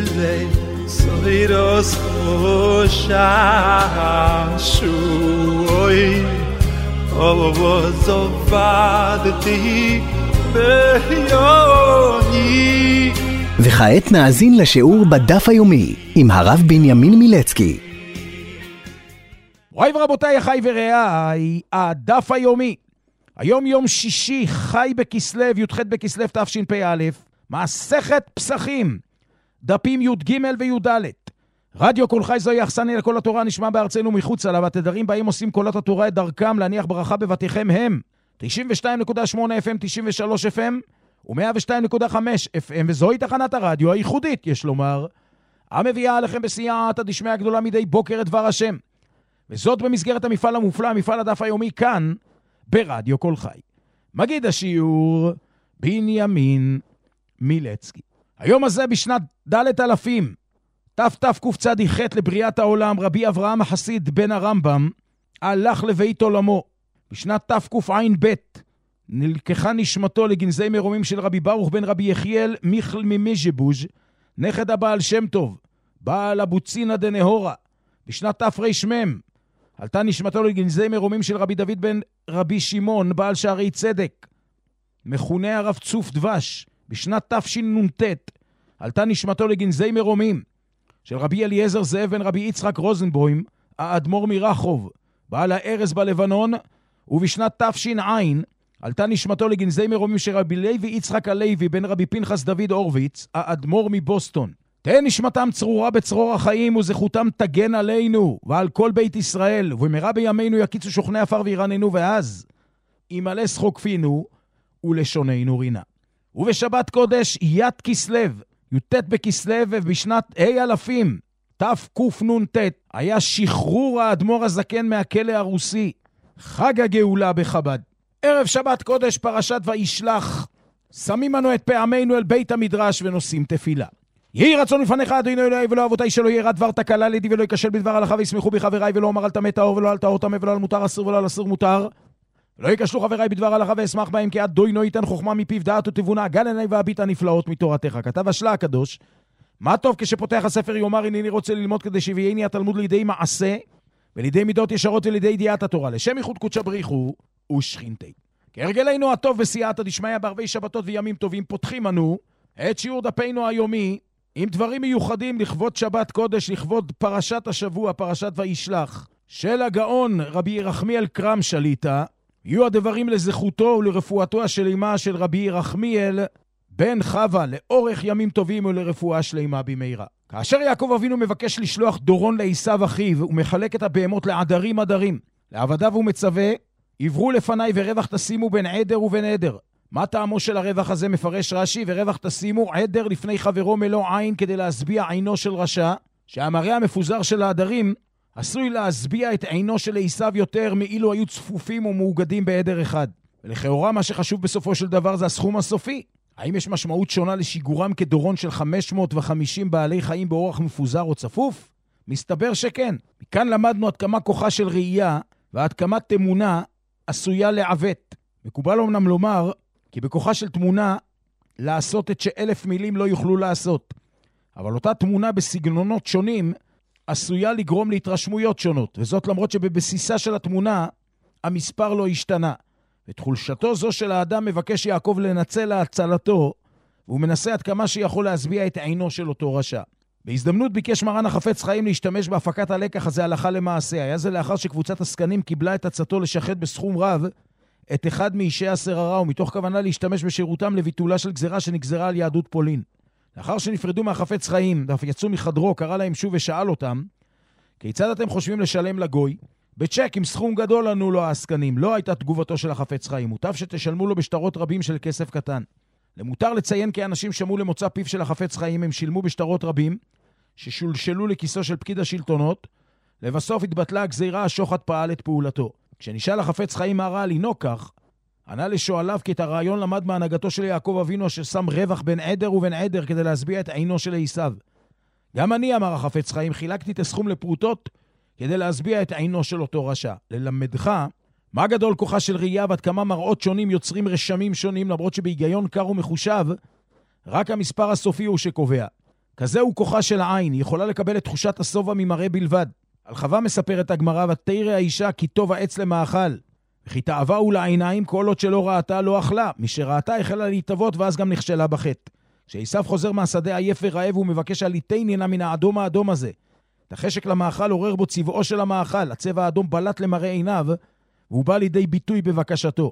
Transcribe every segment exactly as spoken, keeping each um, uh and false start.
le soiros shashui ovozovadti beyoni. וכעת נאזין לשיעור בדף היומי עם הרב בנימין מילצקי. רואי ורבותיי, אחי ורעי, הדף היומי. היום יום שישי, חי בכסלו, י"ח בכסלו תשפ"א, מסכת פסחים, דפים י"ג וי"ד. רדיו כל חי זוהי אכסניה לכל התורה, נשמע בארצנו מחוצה לה, והתדרים בהם עושים קולות התורה את דרכם להניח ברכה בבתיכם הם תשעים ושתיים נקודה שמונה אף אם, תשעים ושלוש אף אם ו-מאה ושתיים נקודה חמש אף אם, וזוהי תחנת הרדיו הייחודית, יש לומר, המביאה עליכם בסייעתא דשמיא הגדולה מדי בוקר את דבר השם. וזאת במסגרת המפעל המופלא, מפעל הדף היומי כאן, ברדיו כל חי. מגיד השיעור, בנימין מילצקי. היום הזה בשנת ד' אלפים, תתקצ"ח לבריאת העולם, רבי אברהם החסיד בן הרמב"ם, הלך לבית עולמו. בשנת תקע"ב, נלקחה נשמתו לגנזי מרומים של רבי ברוך בן רבי יחיאל מיכל ממז'בוז', נכד הבעל שם טוב, בעל אבוצינה דנהורה. בשנת תרמ"ם, עלתה נשמתו לגנזי מרומים של רבי דוד בן רבי שמעון, בעל שערי צדק, מכונה הרב צוף דבש. בשנת תשנ"ט, עלתה נשמתו לגנזי מרומים של רבי אליעזר זאב בן רבי יצחק רוזנבוים, האדמו"ר מרחוב, בעל הארז בלבנון. ובשנת תש"ע, עלתה נשמתו לגנזי מרומים של רבי לוי יצחק הלוי בן רבי פנחס דוד אורוויץ, האדמו"ר מבוסטון. תן נשמתם צרורה בצרור החיים, וזכותם תגן עלינו ועל כל בית ישראל, ובמהרה בימינו יקיצו שוכני עפר וירננו, ואז ימלא שחוק פינו ולשוננו רינה. ובשבת קודש י' כסלו, י"ט בכסלו, ובשנת ה' אלפים, תקנ"ט, היה שחרור האדמו"ר הזקן מהכלא הרוסי, חג הגאולה בחב"ד. ערב שבת קודש פרשת וישלח, שמים אנו את פעמינו אל בית המדרש ונושאים תפילה. יהי רצון לפניך אדוני אלוהי ולא אבותיי, שלא ירע דבר תקלה לידי ולא ייכשל בדבר הלכה, וישמחו בי חבריי, ולא אומר אל תמה טהור ולא אל טהור טמא, ולא על מותר אסור ולא על אסור מותר. לא ייכשלו חבריי בדבר הלכה, ואשמח בהם, כי אדוני ייתן חוכמה מפיו דעת ותבונה, גל עיני והביט הנפלאות מתורתך. כתב השלה הקדוש, מה טוב כשפותח הספר יאמר הנני רוצה ללמוד, כדי שיביאני התלמוד לידי מעשה ולידי מידות ישרות ולידי ידיעת התורה, לשם ייחוד קודשא בריחו ושכינתי. כהרגלנו הטוב בסייעתא דשמיא, בערבי שבתות וימים טובים, פותחים אנו את שיעור דפנו היומי עם דברים מיוחדים לכבוד שבת קודש, לכבוד פרשת השבוע, פרשת וישלח, של הגאון רבי ירחמיאל קרם שליטה. יהיו הדברים לזכותו ולרפואתו השלימה של רבי ירחמיאל בן חווה, לאורך ימים טובים ולרפואה שלימה במהרה. כאשר יעקב אבינו מבקש לשלוח דורון לעשיו אחיו, הוא מחלק את הבהמות לעדרים עדרים. לעבדיו הוא מצווה, עברו לפניי ורווח תשימו בין עדר ובין עדר. מה טעמו של הרווח הזה? מפרש רש"י, ורווח תשימו עדר לפני חברו מלוא עין, כדי להסביע עינו של רשע, שהמראה המפוזר של העדרים עשוי להסביע את עינו של עשיו יותר מאילו היו צפופים ומאוגדים בעדר אחד. ולכאורה מה שחשוב בסופו של דבר זה הסכום הסופי. האם יש משמעות שונה לשיגורם כדורון של חמש מאות וחמישים בעלי חיים באורח מפוזר או צפוף? מסתבר שכן. מכאן למדנו עד כמה כוחה של ראייה ועד כמה תמונה עשויה לעוות. מקובל אומנם לומר כי בכוחה של תמונה לעשות את שאלף מילים לא יוכלו לעשות. אבל אותה תמונה בסגנונות שונים עשויה לגרום להתרשמויות שונות, וזאת למרות שבבסיסה של התמונה המספר לא השתנה. ואת חולשתו זו של האדם מבקש יעקב לנצל להצלתו, והוא מנסה עד כמה שיכול להסביע את עינו של אותו רשע. בהזדמנות ביקש מרן החפץ חיים להשתמש בהפקת הלקח הזה הלכה למעשה. היה זה לאחר שקבוצת הסקנים קיבלה את עצתו לשחט בסכום רב את אחד מאישי השררה, ומתוך כוונה להשתמש בשירותם לביטולה של גזרה שנגזרה על יהדות פולין. לאחר שנפרדו מהחפץ חיים ואף יצאו מחדרו, קרא להם שוב ושאל אותם, כיצד אתם חושבים לשלם לגוי? בצ'ק עם סכום גדול ענו לו העסקנים. לא הייתה תגובתו של החפץ חיים, מוטב שתשלמו לו בשטרות רבים של כסף קטן. למותר לציין כי האנשים שמעו למוצא פיו של החפץ חיים, הם שילמו בשטרות רבים ששולשלו לכיסו של פקיד השלטונות. לבסוף התבטלה הגזירה, השוחד פעל את פעולתו. כשנשאל החפץ חיים מה רע לנהוג כך, ענה לשואליו כי את הרעיון למד מהנהגתו של יעקב אבינו, אשר שם רווח בין עדר ובין עדר כדי להסביע את עינו של עשיו. גם אני, אמר החפץ חיים, חילקתי את הסכום לפרוטות כדי להסביע את עינו של אותו רשע. ללמדך מה גדול כוחה של ראייה ועד כמה מראות שונים יוצרים רשמים שונים, למרות שבהיגיון קר ומחושב רק המספר הסופי הוא שקובע. כזה הוא כוחה של העין, היא יכולה לקבל את תחושת הסובה ממראה בלבד. על חווה מספרת הגמרא, ותרא האישה כי טוב העץ למאכל, וכי תאווה הוא לעיניים, כל עוד שלא ראתה לא אכלה, משראתה החלה להתאבות ואז גם נכשלה בחטא. כשעשיו חוזר מהשדה עייף ורעב הוא מבקש הליטיינינה מן האדום האדום הזה. את החשק למאכל עורר בו צבעו של המאכל, הצבע האדום בלט למראה עיניו, והוא בא לידי ביטוי בבקשתו.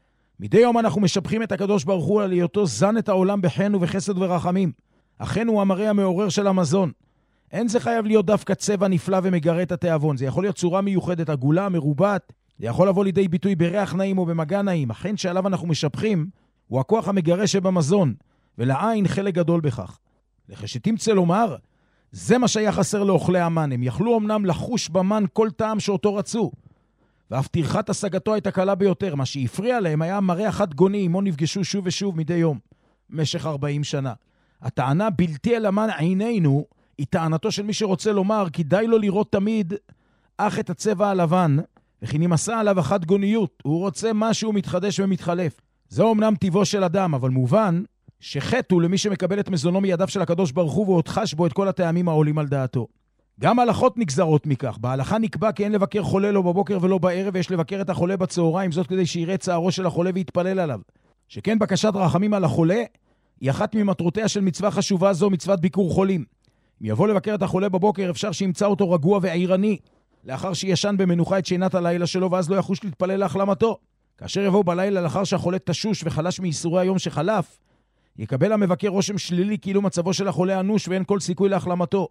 מדי יום אנחנו משבחים את הקדוש ברוך הוא על היותו זן את העולם בחן ובחסד ורחמים. אכן הוא המראה המעורר של המזון. אין זה חייב להיות דווקא צבע נפלא ומגרה את התיאבון. זה יכול להיות צורה מיוחדת, עגולה, מרובעת. זה יכול לבוא לידי ביטוי בריח נעים או במגע נעים. אכן שעליו אנחנו משבחים הוא הכוח המגרה שבמזון, ולעין חלק גדול בכך. לחשתימצא לומר, זה מה שהיה חסר לאוכלי המן. הם יכלו אמנם לחוש במן כל טעם שאותו רצו, ואף תרחת השגתו הייתה קלה ביותר. מה שהפריע להם היה מראה אחת גוני, עמו נפגשו שוב ושוב מדי יום, במשך ארבעים שנה. הטענה בלתי אל המן עינינו, היא טענתו של מי שרוצה לומר, כדאי לו לראות תמיד אך את הצבע הלבן, וכי נמסע עליו אחת גוניות, הוא רוצה משהו מתחדש ומתחלף. זו אמנם טבעו של אדם, אבל מובן שחטא הוא למי שמקבל את מזונו מידיו של הקדוש ברוך הוא, ועוד חש בו את כל הטעמים העולים על דעתו. גם הלכות נגזרות מכך. בהלכה נקבע כי אין לבקר חולה לא בבוקר ולא בערב, ויש לבקר את החולה בצהריים, זאת כדי שיראה צערו של החולה ויתפלל עליו. שכן בקשת רחמים על החולה היא אחת ממטרותיה של מצווה חשובה זו, מצוות ביקור חולים. אם יבוא לבקר את החולה בבוקר, אפשר שימצא אותו רגוע ועירני, לאחר שישן במנוחה את שינת הלילה שלו, ואז לא יחוש להתפלל להחלמתו. כאשר יבוא בלילה לאחר שהחולה תשוש וחלש מייסורי היום שחלף, יקבל המבקר רושם שלילי כאילו מצבו של החולה אנוש ואין כל סיכוי להחלמתו.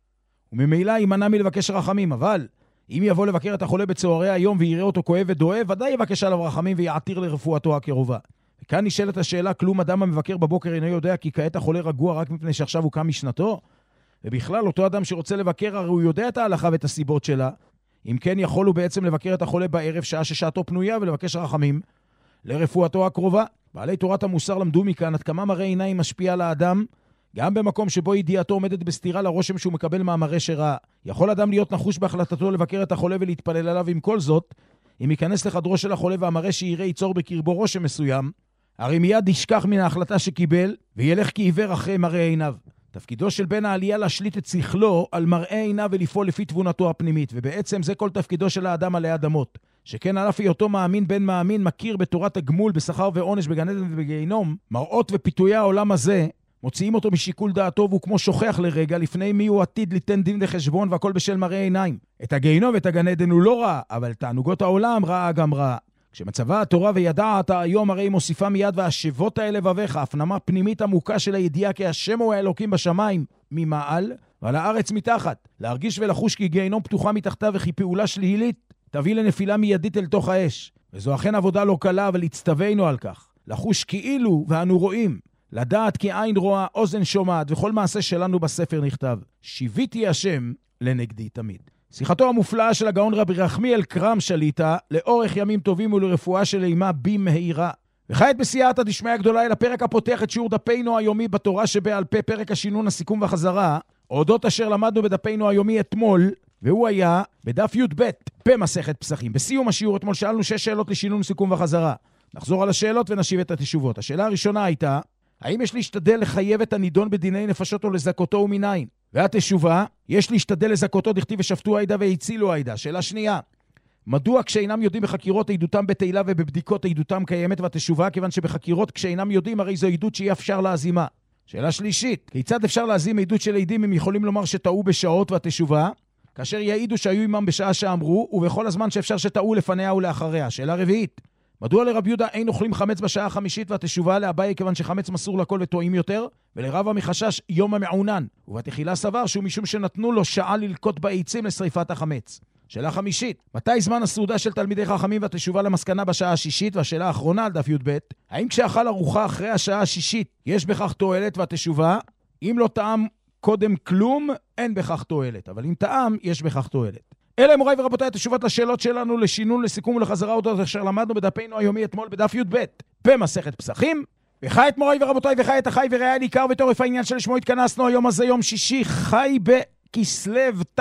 וממילא יימנע מלבקש רחמים, אבל אם יבוא לבקר את החולה בצהרי היום ויראה אותו כואב ודואב, ודאי יבקש עליו רחמים ויעתיר לרפואתו הקרובה. וכאן נשאלת השאלה, כלום אדם המבקר בבוקר אינו יודע כי כעת החולה רגוע רק מפני שעכשיו הוא קם משנתו? ובכלל אותו אדם שרוצה לבקר הרי הוא יודע את ההלכה ואת הסיבות שלה. אם כן יכול הוא בעצם לבקר את החולה בערב שעה ששעתו פנויה ולבקש רחמים לרפואתו הקרובה. בעלי תורת המוסר למדו מכאן עד כמה מראה עיניים משפיע על האדם, גם במקום שבו ידיעתו עומדת בסתירה לרושם שהוא מקבל מהמראה שראה. יכול אדם להיות נחוש בהחלטתו לבקר את החולה ולהתפלל עליו. עם כל זאת, אם ייכנס לחדרו של החולה והמראה שיראה ייצור בקרבו רושם מסוים, הרי מיד ישכח מן ההחלטה שקיבל וילך כעיוור אחרי מראה עיניו. תפקידו של בן העלייה להשליט את שכלו על מראה עיניו ולפעול לפי תבונתו הפנימית, ובעצם זה כל תפקידו של האדם עלי אדמות. שכן על אף היותו מאמין בן מאמין, מכיר בתורת הגמול, בשכר ועונש, בגן עדן ובגיהינום, מראות ופיתויי העולם הזה מוציאים אותו משיקול דעתו, והוא כמו שוכח לרגע לפני מי הוא עתיד ליתן דין וחשבון, והכל בשל מראה עיניים. את הגיהינום ואת הגן עדן הוא לא ראה, אבל תענוגות העולם ראה גם ראה. כשמצווה התורה וידעת היום הרי מוסיפה מיד והשבות האלה לבביך, הפנמה פנימית עמוקה של הידיעה כי השם הוא האלוקים בשמיים ממעל ועל הארץ מתחת. להרגיש ולחוש כי גיהינום פתוחה מתחתיו וכי פעולה שלילית תביא לנפילה מיידית אל תוך האש. וזו אכן עבודה לא קלה, אבל הצטווינו על כך. לחוש כאילו ואנו רואים, לדעת כי עין רואה, אוזן שומעת, וכל מעשה שלנו בספר נכתב. שיביתי השם לנגדי תמיד. שיחתו המופלאה של הגאון רבי רחמיאל קרם שליטה, לאורך ימים טובים ולרפואה של אימה בי מהירה. וכעת בסייעתא דשמיא הגדולה אל הפרק הפותח את שיעור דפינו היומי בתורה שבעל פה, פרק השינון, הסיכום והחזרה, אודות אשר למדנו בדפינו היומי אתמול, והוא היה בדף י"ב במסכת פסחים. בסיום השיעור אתמול שאלנו שש שאלות לשינון, סיכום וחזרה. נחזור על השאלות ונשיב את התשובות. השאלה הראשונה הייתה, האם יש להשתדל לחייב את הנידון בדיני נפשות או לזכותו ומניין? והתשובה, יש להשתדל לזכותו, דכתיב ושפטו העדה והצילו העדה. שאלה שנייה, מדוע כשאינם יודעים בחקירות עדותם בתהילה ובבדיקות עדותם קיימת? והתשובה, כיוון שבחקירות כשאינם יודעים הרי זו עדות שאי אפשר להזימה. שאלה שלישית, כיצד אפשר להזים עדות של עדים אם יכולים לומר שטעו בשעות? והתשובה, כאשר יעידו שהיו עמם בשעה שאמרו ובכל הזמן שאפשר שטעו לפניה ולאחריה. שאלה רביעית, מדוע לרב יהודה אין אוכלים חמץ בשעה החמישית? והתשובה, לאביי כיוון שחמץ מסור לכל וטועים יותר, ולרבא מחשש יום המעונן, ובתחילה סבר שהוא משום שנתנו לו שעה ללקוט בעצים לשריפת החמץ. שאלה חמישית, מתי זמן הסעודה של תלמידי חכמים? והתשובה למסקנה בשעה השישית. והשאלה האחרונה על דף י"ב, האם כשאכל ארוחה אחרי השעה השישית יש בכך תועלת? והתשובה, אם לא טעם קודם כלום אין בכך תועלת, אבל אם טעם יש בכך תועלת. אלה מוריי ורבותיי התשובות לשאלות שלנו לשינון, לסיכום ולחזרה אודות אשר למדנו בדפינו היומי אתמול בדף י"ב במסכת פסחים. וכעת מוריי ורבותיי וחי את החי וראה ניכר ותורף העניין שלשמו התכנסנו היום הזה, יום שישי חי בכסלו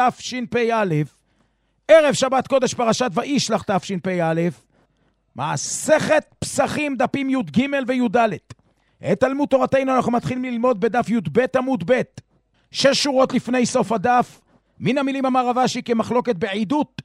תשפ"א, ערב שבת קודש פרשת וישלח תשפ"א, מסכת פסחים דפים י"ג וי"ד. את תלמוד תורתנו אנחנו מתחילים ללמוד בדף י"ב עמוד ב'. שש שורות לפני סוף הדף, מן המילים אמר רב אשי כמחלוקת בעידות,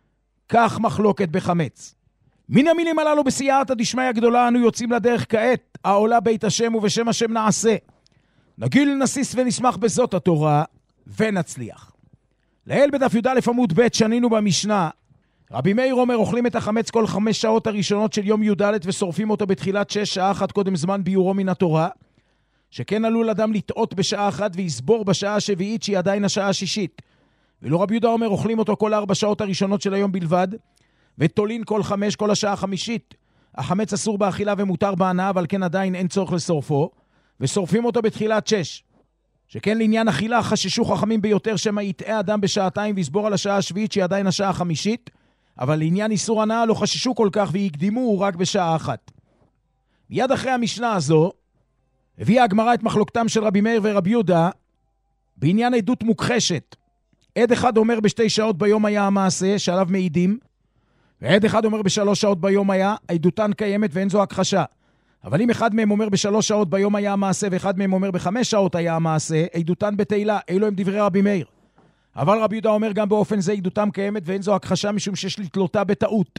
כך מחלוקת בחמץ. מן המילים הללו בסייעתא דשמיא גדולה אנו יוצאים לדרך כעת, העולה בית השם ובשם השם נעשה. נגיל נסיס ונשמח בזאת התורה ונצליח. לעיל בדף י"א עמוד ב' שנינו במשנה, רבי מאיר אומר אוכלים את החמץ כל חמש שעות הראשונות של יום י"ד ושורפים אותו בתחילת שש, שעה אחת קודם זמן ביורו מן התורה, שכן עלול אדם לטעות בשעה אחת ויסבור בשעה השביעית שהיא עדיין השעה השישית. ולא רבי יהודה אומר אוכלים אותו כל ארבע שעות הראשונות של היום בלבד, ותולין כל חמש כל השעה החמישית. החמץ אסור באכילה ומותר בהנאה, אבל כן עדיין אין צורך לשורפו, ושורפים אותו בתחילת שש. שכן לעניין אכילה חששו חכמים ביותר שמא יטעה אדם בשעתיים ויסבור על השעה השביעית שהיא עדיין השעה החמישית, אבל לעניין איסור הנאה לא חששו כל כך ויקדימו רק בשעה אחת. מיד אחרי המשנה הזו הביאה הגמרא את מחלוקתם של רבי מאיר ורבי יהודה בעניין עדות מוכחשת. עד אחד אומר בשתי שעות ביום היה המעשה שעליו מעידים, ועד אחד אומר בשלוש שעות ביום היה, עדותן קיימת ואין זו הכחשה. אבל אם אחד מהם אומר בשלוש שעות ביום היה המעשה ואחד מהם אומר בחמש שעות היה המעשה, עדותן בתהילה, אלו הם דברי רבי מאיר. אבל רבי יהודה אומר גם באופן זה עדותם קיימת ואין זו הכחשה משום שיש לתלותה בטעות.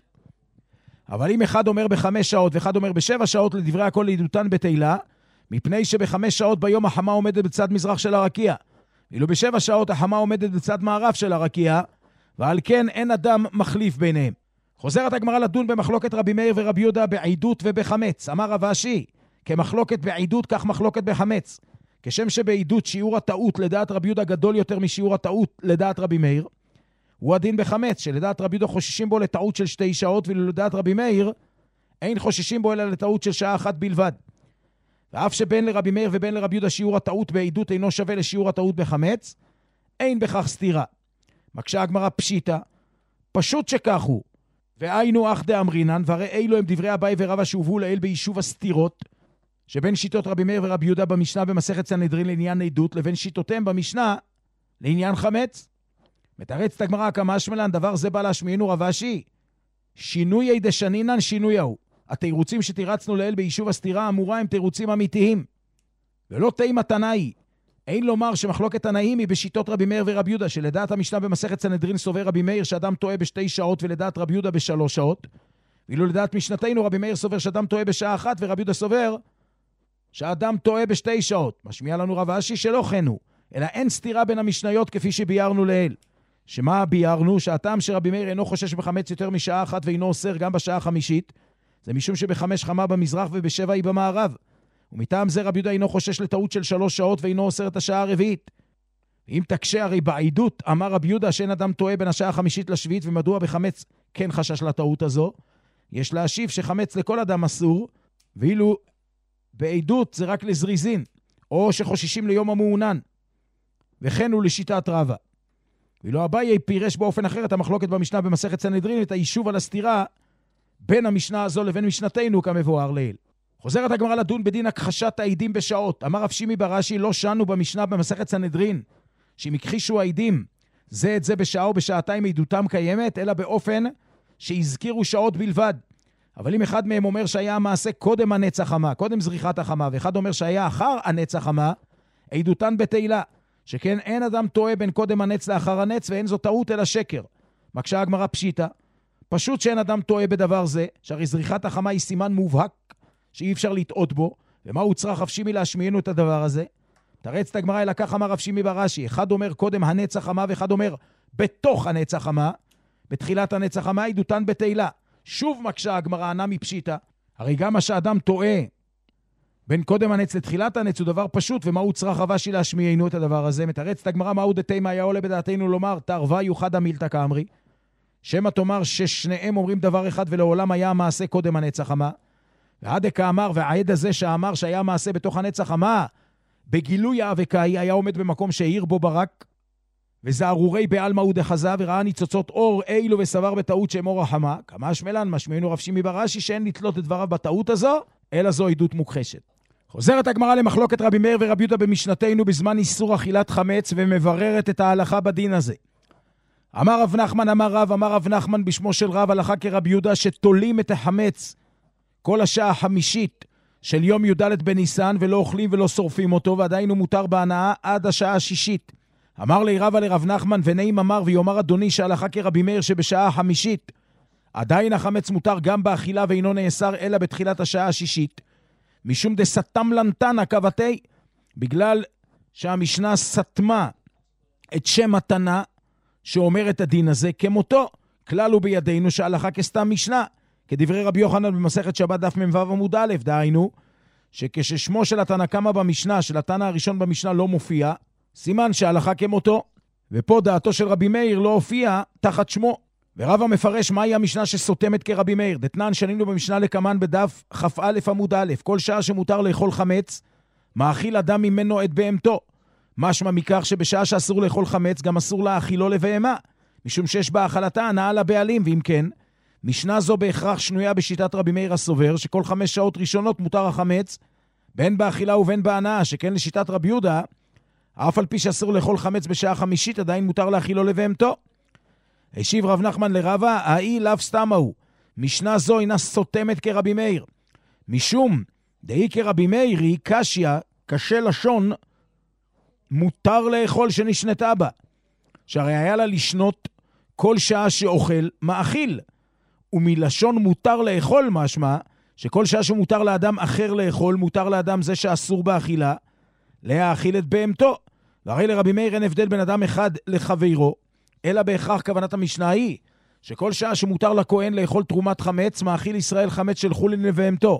אבל אם אחד אומר בחמש שעות ואחד אומר בשבע שעות לדברי הכל עדותן בתהילה, מפני שבחמש שעות ביום החמה עומדת בצד מזרח של הרקיע, ואילו בשבע שעות החמה עומדת בצד מערב של הרקיע, ועל כן אין אדם מחליף ביניהם. חוזרת הגמרא לדון במחלוקת רבי מאיר ורבי יהודה בעידות ובחמץ. אמר רב אשי, כמחלוקת בעידות כך מחלוקת בחמץ. כשם שבעידות שיעור הטעות לדעת רבי יהודה גדול יותר משיעור הטעות לדעת רבי מאיר, הוא הדין בחמץ, שלדעת רבי יהודה חוששים בו לטעות של שתי שעות, ולדעת רבי מאיר אין חוששים בו אלא לטעות של שעה אחת בלבד. ואף שבין לרבי מאיר ובין לרבי יהודה שיעור הטעות בעידות אינו שווה לשיעור הטעות בחמץ, אין בכך סתירה. מקשה הגמרא פשיטה, פשוט שכך הוא. והיינו אח דאמרינן, והרי אילו הם דברי אביי ורבא שהובאו לעיל ביישוב הסתירות, שבין שיטות רבי מאיר ורבי יהודה במשנה במסכת סנהדרין לעניין עדות, לבין שיטותיהם במשנה לעניין חמץ. מתרצת הגמרא כמשמע לן, דבר זה בא להשמיענו רב אשי, שינוי דשנינן שינוי ההוא. התירוצים שתירצנו לעיל ביישוב הסתירה אמורה הם תירוצים אמיתיים, ולא תימה תנאי. אין לומר שמחלוקת תנאים היא בשיטות רבי מאיר ורבי יהודה, שלדעת המשנה במסכת סנהדרין סובר רבי מאיר שאדם טועה בשתי שעות ולדעת רבי יהודה בשלוש שעות, ואילו לדעת משנתנו רבי מאיר סובר שאדם טועה בשעה אחת ורבי יהודה סובר שאדם טועה בשתי שעות. משמיע לנו רב אשי שלא כן הוא, אלא אין סתירה בין המשניות כפי שביארנו לעיל. שמה ביארנו? שהטעם שרבי מאיר אינו חושש בחמץ יותר משעה אחת ואינו אוסר גם בשעה החמישית, זה משום שבחמש חמה במזרח ובשבע היא במערב. ומטעם זה רבי יהודה אינו חושש לטעות של שלוש שעות ואינו אוסר את השעה הרביעית. ואם תקשה הרי בעידות, אמר רבי יהודה שאין אדם טועה בין השעה החמישית לשביעית, ומדוע בחמץ כן חשש לטעות הזו? יש להשיב שחמץ לכל אדם אסור, ואילו בעידות זה רק לזריזין, או שחוששים ליום המעונן. וכן הוא לשיטת רבא. ואילו אביי פירש באופן אחר את המחלוקת במשנה במסכת סנהדרין, את היישוב על הסתירה בין המשנה הזו לבין משנתנו כמבואר לעיל. חוזרת הגמרא לדון בדין הכחשת העדים בשעות. אמר רב שימי ברש"י, לא שנו במשנה במסכת סנהדרין שאם הכחישו העדים זה את זה בשעה או בשעתיים עדותם קיימת, אלא באופן שהזכירו שעות בלבד. אבל אם אחד מהם אומר שהיה המעשה קודם הנץ החמה, קודם זריחת החמה, ואחד אומר שהיה אחר הנץ החמה, עדותן בתהילה, שכן אין אדם טועה בין קודם הנץ לאחר הנץ, ואין זו טעות אלא שקר. מקשה הגמרא פשיטה, פשוט שאין אדם טועה בדבר זה, שהרי זריחת החמה היא סימן מובהק שאי אפשר לטעות בו, ומה הוא צריך רב שימי להשמיענו את הדבר הזה? תרץ את הגמרא, אלא כך אמר רב שימי ברש"י, אחד אומר קודם הנץ החמה, ואחד אומר בתוך הנץ החמה, בתחילת הנץ החמה עדותן בתהילה. שוב מקשה הגמרא ענה מפשיטה, הרי גם מה שאדם טועה בין קודם הנץ לתחילת הנץ הוא דבר פשוט, ומה הוא צריך רב אשי להשמיענו את הדבר הזה? מתרץ את הגמרא, מהו דתימה היה עולה בדעתנו לומר, תערבה יוחד המילתא כאמרי, שמא תאמר ששניהם אומרים דבר אחד ולעולם היה המעשה קודם הנץ החמה, ועד כאמר, והעד הזה שאמר שהיה מעשה בתוך הנץ החמה, בגילוי האבקאי היה עומד במקום שהעיר בו ברק, וזערורי בעלמא הוא דחזה, וראה ניצוצות אור אילו וסבר בטעות שהם אור החמה, כמה שמלן משמענו רב שימי ברש"י שאין לתלות את דבריו בטעות הזו, אלא זו עדות מוכחשת. חוזרת הגמרא למחלוקת רבי מאיר ורבי יהודה במשנתנו בזמן איסור אכילת חמץ, ומבררת את ההלכה בדין הזה. אמר רב נחמן אמר רב, אמר רב נחמן בשמו של רב, הלכה כרבי יהודה שתולים את החמץ כל השעה החמישית של יום י"ד בניסן, ולא אוכלים ולא שורפים אותו, ועדיין הוא מותר בהנאה עד השעה השישית. אמר לי רבא לרב נחמן, ונעים אמר ויאמר אדוני שהלכה כרבי מאיר שבשעה החמישית, עדיין החמץ מותר גם באכילה ואינו נאסר אלא בתחילת השעה השישית, משום דסתם לנתנה כבתי, בגלל שהמשנה סתמה את שם התנא שאומר את הדין הזה כמותו. כלל הוא בידינו שהלכה כסתם משנה, כדברי רבי יוחנן במסכת שבת דף מ"ו עמוד א', דהיינו שכששמו של התנא קמא במשנה, של התנא הראשון במשנה לא מופיע, סימן שהלכה כמותו, ופה דעתו של רבי מאיר לא הופיע תחת שמו. ורב המפרש מהי המשנה שסותמת כרבי מאיר. דתנן שנינו במשנה לקמן בדף כ"א עמוד א', כל שעה שמותר לאכול חמץ, מאכיל אדם ממנו את בהמתו. משמע מכך שבשעה שאסור לאכול חמץ, גם אסור להאכילו לבהמה, משום שיש בהאכלתה הנאה לבעלים. ואם כן, משנה זו בהכרח שנויה בשיטת רבי מאיר הסובר, שכל חמש שעות ראשונות מותר החמץ, בין באכילה ובין בהנאה, שכן לשיטת רבי יהודה, אף על פי שאסור לאכול חמץ בשעה חמישית, עדיין מותר להאכילו לבהמתו. השיב רב נחמן לרבא, האי לאו סתמה הוא, משנה זו אינה סותמת כרבי מאיר, משום דהי כרבי מאיר היא קשיא, קשה לשון, מותר לאכול שנשנתה בה, שהרי היה לה לשנות כל שעה שאוכל מאכיל, ומלשון מותר לאכול משמע, שכל שעה שמותר לאדם אחר לאכול, מותר לאדם זה שאסור באכילה, להאכיל את בהמתו. והרי לרבי מאיר אין הבדל בין אדם אחד לחברו, אלא בהכרח כוונת המשנה היא, שכל שעה שמותר לכהן לאכול תרומת חמץ, מאכיל ישראל חמץ של חולין לבהמתו.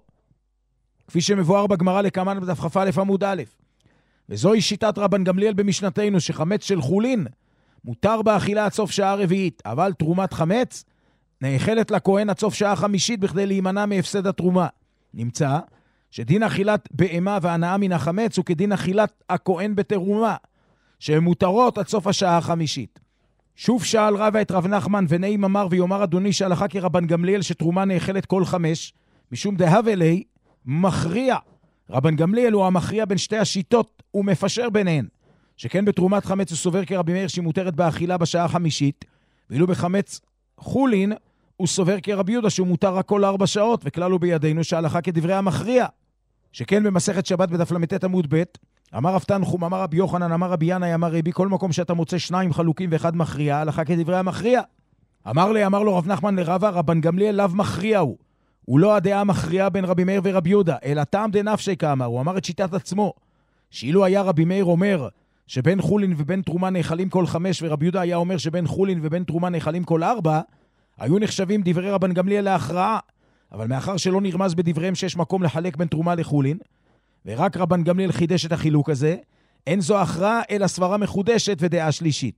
כפי שמבואר בגמרא לקמן בדף כ"א עמוד א'. וזוהי שיטת רבן גמליאל במשנתנו, שחמץ של חולין מותר באכילה עד סוף שעה רביעית, אבל תרומת חמץ נאכלת לכהן עד סוף שעה חמישית בכדי להימנע מהפסד התרומה. נמצא שדין אכילת בהמה והנאה מן החמץ הוא כדין אכילת הכהן בתרומה, שהן מותרות עד סוף השעה החמישית. שוב שאל רבא את רב נחמן, ונעים אמר ויאמר אדוני שהלכה כרבן גמליאל שתרומה נאכלת כל חמש, משום דהווה לי מכריע. רבן גמליאל הוא המכריע בין שתי השיטות ומפשר ביניהן, שכן בתרומת חמץ הוא סובר כרבי מאיר שהיא מותרת באכילה בשעה החמישית, ואילו בחמץ חולין הוא סובר כרבי יהודה שהוא מותר רק כל ארבע שעות, וכלל הוא בידינו שההלכה כדברי המכריע, שכן במסכת שבת בדף למתת עמוד ב', אמר רב תנחום, אמר רבי יוחנן, אמר רבי ינאי, אמר רבי, כל מקום שאתה מוצא שניים חלוקים ואחד מכריע, ההלכה כדברי המכריע. אמר לי, אמר לו רב נחמן לרבא, רבן גמליאל לאו מכריע הוא, הוא לא הדעה המכריעה בין רבי מאיר ורבי יהודה, אלא טעם דנפשי כאמר, הוא אמר את שיטת עצמו, שאילו היה רבי מאיר אומר שבין חולין ובין תרומה נאכלים כל חמש, ורבי יהודה היה אומר שבין חולין ובין תרומה נאכלים כל ארבע, היו נחשבים דברי רבן גמליאל להכרעה, אבל מאחר שלא נרמז בדבריהם שיש מקום לחלק בין תרומה לחולין, ורק רבן גמליאל חידש את החילוק הזה, אין זו הכרעה אלא סברה מחודשת ודעה שלישית.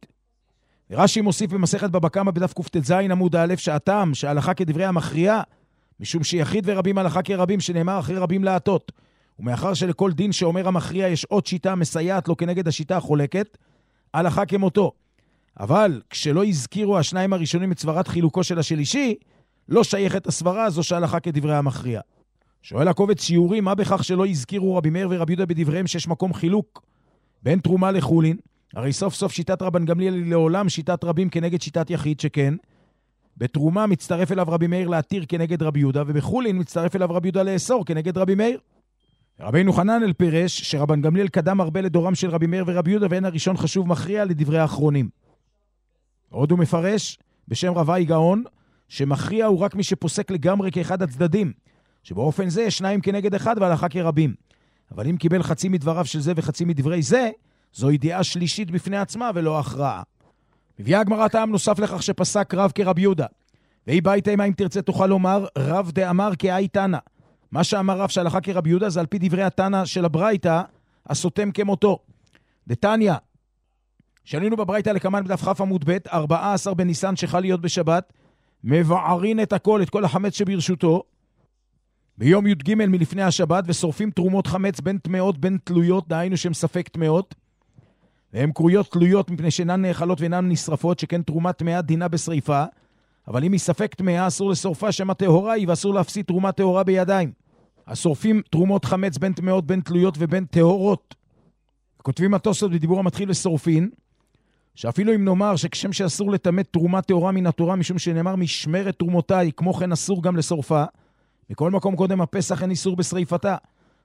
רש"י מוסיף במסכת בבא קמא בדף קט"ז עמוד א', שהטעם שההלכה כדברי המכריעה, משום שיחיד ורבים הלכה כרבים, שנאמר אחרי רבים להטות, ומאחר שלכל דין שאומר המכריע יש עוד שיטה מסייעת לו כנגד השיטה החולקת, הלכה כמותו. אבל כשלא הזכירו השניים הראשונים את סברת חילוקו של השלישי, לא שייכת הסברה הזו שההלכה כדברי המכריע. שואל הקובץ שיעורי, מה בכך שלא הזכירו רבי מאיר ורבי יהודה בדבריהם שיש מקום חילוק בין תרומה לחולין? הרי סוף סוף שיטת רבן גמליאל היא לעולם שיטת רבים כנגד שיטת יחיד, שכן בתרומה מצטרף אליו רבי מאיר להתיר כנגד רבי יהודה, ובחולין מצטרף אליו רבי יהודה לאסור כנגד רבי מאיר. רבינו חננאל פירש שרבן גמליאל קדם הרבה לדורם של רבי מאיר ורבי יהודה, ואין הראשון חשוב מכריע לדברי האחרונים. עוד הוא מפרש בשם רבי גאון שמכריע הוא רק מי שפוסק לגמרי כאחד הצדדים, שבאופן זה שניים כנגד אחד והלכה כרבים. אבל אם קיבל חצי מדבריו של זה וחצי מדברי זה, זו ידיעה שלישית בפני עצמה ולא הכרעה. מביאה הגמרא טעם נוסף לכך שפסק רב כרבי יהודה. והיא ביתה מה אם תרצה תוכל לומר רב דאמר כאי תנא. מה שאמר רב שהלכה כרבי יהודה זה על פי דברי התנא של הברייתא הסותם כמותו. דתניא, שנינו בברייתא לקמן בדף כ' עמוד ב', ארבעה עשר בניסן שחל להיות בשבת, מבערין את הכל, את כל החמץ שברשותו, ביום י"ג מלפני השבת, ושורפים תרומות חמץ בין תמאות בין תלויות, דהיינו שהם ספק תמאות, והן קרויות תלויות מפני שאינן נאכלות ואינן נשרפות, שכן תרומת תמאה דינה בשריפה, אבל אם היא ספק תמאה אסור לשורפה שמה טהורה היא, ואסור להפסיד תרומה טהורה בידיים. השורפים תרומות חמץ בין תמאות בין תלויות ובין טהורות. כותבים התוספות בדיבור המתחיל לשורפין, שאפילו אם נאמר שכשם שאסור לתמת תרומה טהורה מן התורה, משום שנאמר משמרת תרומותיי, כמו כן אסור גם לשורפה, מכל מקום קודם הפסח אין איסור בשריפתה.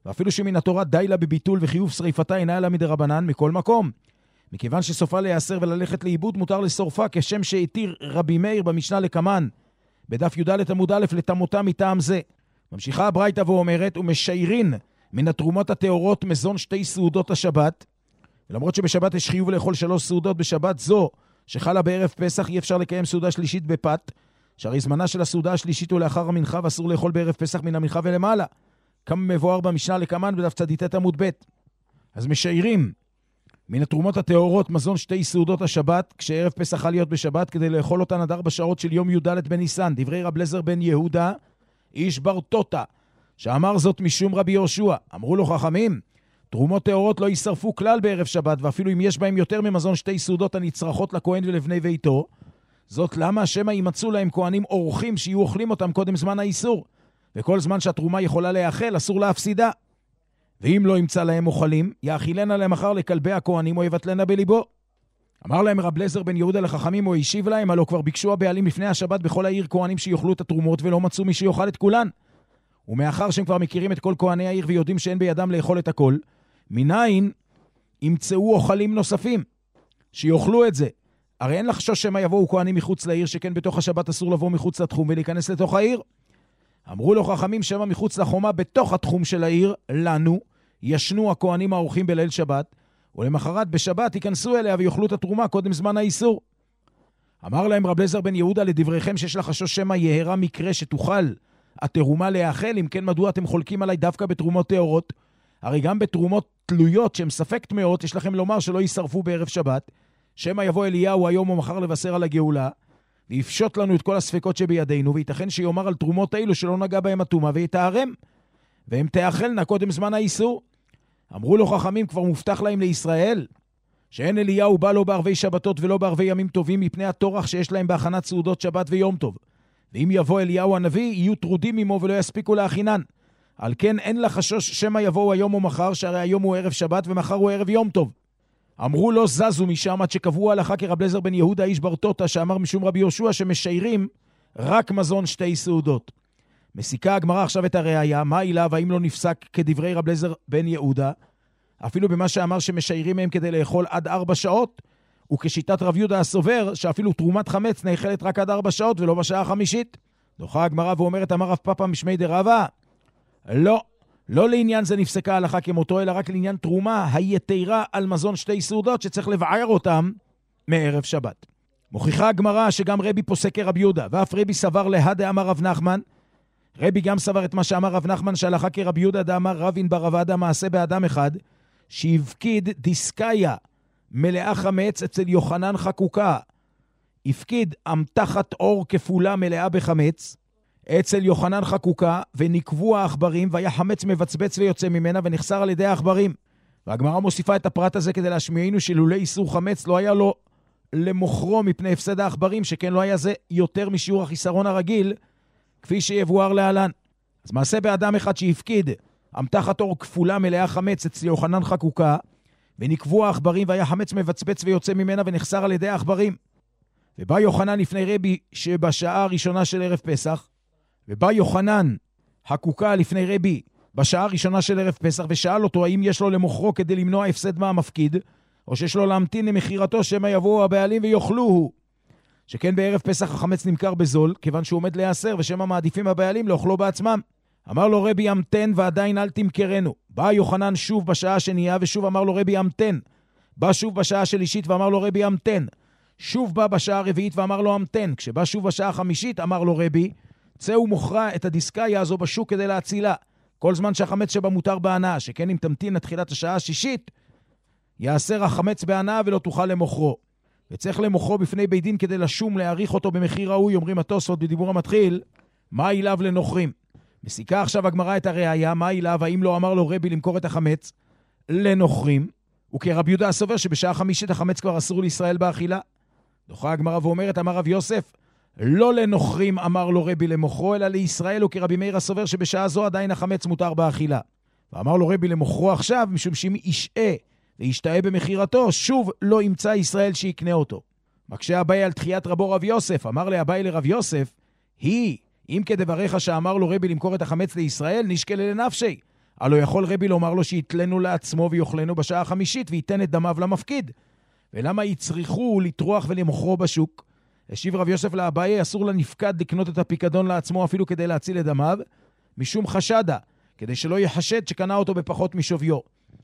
ואפילו שמן התורה די לה בביטול וחיוב שריפתה אינה לה מדרבנן מכל מקום. מכיוון שסופה להיאסר וללכת לאיבוד, מותר לשורפה, כשם שהתיר רבי מאיר במשנה לקמן, בדף י"ד עמוד א', לתמותה מטעם זה. ממשיכה הברייתא ואומרת, ומשיירין מן התרומות הטהורות מזון שתי סעודות השבת, ולמרות שבשבת יש חיוב לאכול שלוש סעודות, בשבת זו שחלה בערב פסח אי אפשר לקיים סעודה שלישית בפת, שהרי זמנה של הסעודה השלישית הוא לאחר המנחה, ואסור לאכול בערב פסח מן המנחה ולמעלה, כמה מבואר במשנה לקמן בדף צדיטת עמוד ב'. אז משיירים מן התרומות הטהורות מזון שתי סעודות השבת, כשערב פסח חל להיות בשבת, כדי לאכול אותן עד ארבע שעות של יום י"ד בניסן. דברי רב אליעזר בן יהודה, איש ברטוטה, שאמר זאת משום רבי יהושע. אמרו לו חכמים, תרומות טהורות לא יישרפו כלל בערב שבת, ואפילו אם יש בהם יותר ממזון שתי סעודות הנצרכות לכהן ולבני ביתו, זאת למה שמא יימצאו להם כהנים אורחים שיהיו אוכלים אותם קודם זמן האיסור, וכל זמן שהתרומה יכולה להאכל אסור להפסידה. ואם לא ימצא להם אוכלים, יאכילנה להם אחר לכלבי הכהנים או יבטלנה בליבו. אמר להם רב אליעזר בן יהודה לחכמים, או השיב להם, הלא כבר ביקשו הבעלים לפני השבת בכל העיר כהנים שיאכלו את התרומות, ולא מצאו מי שיאכל את כולן. ומאחר שהם כבר מכירים את כל כהני העיר ויודעים שאין בידם לאכול את הכל, מניין ימצאו אוכלים נוספים שיאכלו את זה. הרי אין לחשוש שמא יבואו כהנים מחוץ לעיר, שכן בתוך השבת אסור לבוא מחוץ לתחום ולהיכנס לתוך העיר. אמרו לו חכמים, שמא מחוץ לחומה בתוך התחום של העיר, לנו ישנו הכהנים האורחים בליל שבת, ולמחרת בשבת ייכנסו אליה ויאכלו את התרומה קודם זמן האיסור. אמר להם רב אליעזר בן יהודה, לדבריכם שיש לחשוש שמא יהרה מקרה שתוכל התרומה להאכל, אם כן מדוע אתם חולקים עליי דווקא בתרומות טהורות? הרי גם בתרומות תלויות שהן ספק טמאות, יש לכם לומר שלא יישרפו בערב שבת, שמא יבוא אליהו היום או מחר לבשר על הגאולה, ויפשוט לנו את כל הספקות שבידינו, וייתכן שיאמר על תרומות האלו שלא נגע בהם הטומאה ויתארם, והם תאכלנה קודם זמן האיסור. אמרו לו חכמים, כבר מובטח להם לישראל, שאין אליהו בא לו בערבי שבתות ולא בערבי ימים טובים, מפני התורח שיש להם בהכנת סעודות שבת ויום טוב. ואם יבוא אליהו הנביא, יהיו טרודים עמו ולא יספיקו להכינן. על כן אין לחשוש שמא יבואו היום או מחר, שהרי היום הוא ערב שבת ומחר הוא ערב יום טוב. אמרו לו זזו משם עד שקבעו הלכה כרב אליעזר בן יהודה איש ברטוטה, שאמר משום רבי יהושע שמשיירים רק מזון שתי סעודות. מסיקה הגמרא עכשיו את הראיה, מה העילה והאם לא נפסק כדברי רב אליעזר בן יהודה, אפילו במה שאמר שמשיירים מהם כדי לאכול עד ארבע שעות, וכשיטת רב יהודה הסובר שאפילו תרומת חמץ נאכלת רק עד ארבע שעות ולא בשעה החמישית. דוחה הגמרא ואומרת, אמר רב פאפא משמי דרבא, לא, לא לעניין זה נפסקה הלכה כמותו, אלא רק לעניין תרומה היתרה על מזון שתי סעודות שצריך לבער אותם מערב שבת. מוכיחה הגמרא שגם רבי פוסק כרב יהודה, ואף רבי סבר להדה אמר רב נחמן. רבי גם סבר את מה שאמר רב נחמן, שהלכה כרב יהודה דאמר רבין ברבדה מעשה באדם אחד, שהפקיד דיסקאיה מלאה חמץ אצל יוחנן חקוקה, הפקיד אמתחת אור כפולה מלאה בחמץ אצל יוחנן חקוקה, ונקבו העכברים, והיה חמץ מבצבץ ויוצא ממנה ונחסר על ידי העכברים. והגמרא מוסיפה את הפרט הזה כדי להשמיענו שלולא איסור חמץ לא היה לו למוכרו מפני הפסד העכברים, שכן לא היה זה יותר משיעור החיסרון הרגיל כפי שיבואר להלן. אז מעשה באדם אחד שהפקיד אמתחת אור כפולה מלאה חמץ אצל יוחנן חקוקה, ונקבו העכברים, והיה חמץ מבצבץ ויוצא ממנה ונחסר על ידי העכברים. ובא יוחנן לפני רבי שבשעה הראשונה של ערב פסח, ובא יוחנן חקוקה לפני רבי בשעה הראשונה של ערב פסח, ושאל אותו האם יש לו למוכרו כדי למנוע הפסד מהמפקיד, או שיש לו להמתין למחירתו שמא יבואו הבעלים ויאכלוהו. שכן בערב פסח החמץ נמכר בזול, כיוון שהוא עומד להיאסר, ושמא מעדיפים הבעלים לאכלו בעצמם. אמר לו רבי המתן ועדיין אל תמכרנו. בא יוחנן שוב בשעה השנייה, ושוב אמר לו רבי המתן. בא שוב בשעה השלישית ואמר לו רבי המתן. שוב בא בשעה הרביעית ואמר לו המתן. כשבא שוב בשעה החמישית אמר לו רבי, צאו מוכרה את הדיסקאיה הזו בשוק כדי להצילה. כל זמן שהחמץ שבה מותר בהנאה, שכן אם תמתין לתחילת השעה השישית, יאסר החמץ בהנאה ולא תוכל למוכרו. וצריך למוכרו בפני בית דין כדי לשום להעריך אותו במחיר ראוי, אומרים התוספות בדיבור המתחיל, מה אליו לנוכרים? מסיקה עכשיו הגמרא את הראיה, מה אליו, האם לא אמר לו רבי למכור את החמץ לנוכרים, וכרב יהודה הסובר שבשעה חמישית החמץ כבר אסור לישראל באכילה. דוחה הגמרא ואומרת, אמר רב יוסף, לא לנוכרים אמר לו רבי למוכרו, אלא לישראל, וכרבי מאיר הסובר שבשעה זו עדיין החמץ מותר באכילה. ואמר לו רבי למוכרו עכשיו, משום שאם ישעה וישתאה במחירתו, שוב לא ימצא ישראל שיקנה אותו. מקשה אביי על תחיית רבו רב יוסף, אמר לאביי לרב יוסף, היא, אם כדבריך שאמר לו רבי למכור את החמץ לישראל, נשקל לנפשי. הלא יכול רבי לומר לו שיתלנו לעצמו ויאכלנו בשעה החמישית וייתן את דמיו למפקיד. ולמה יצריכו לטרוח ולמוכרו בשוק? השיב רב יוסף לאביי, אסור לנפקד לקנות את הפיקדון לעצמו אפילו כדי להציל את דמיו, משום חשדה, כדי שלא יחשד שקנה אותו בפחות משוויו.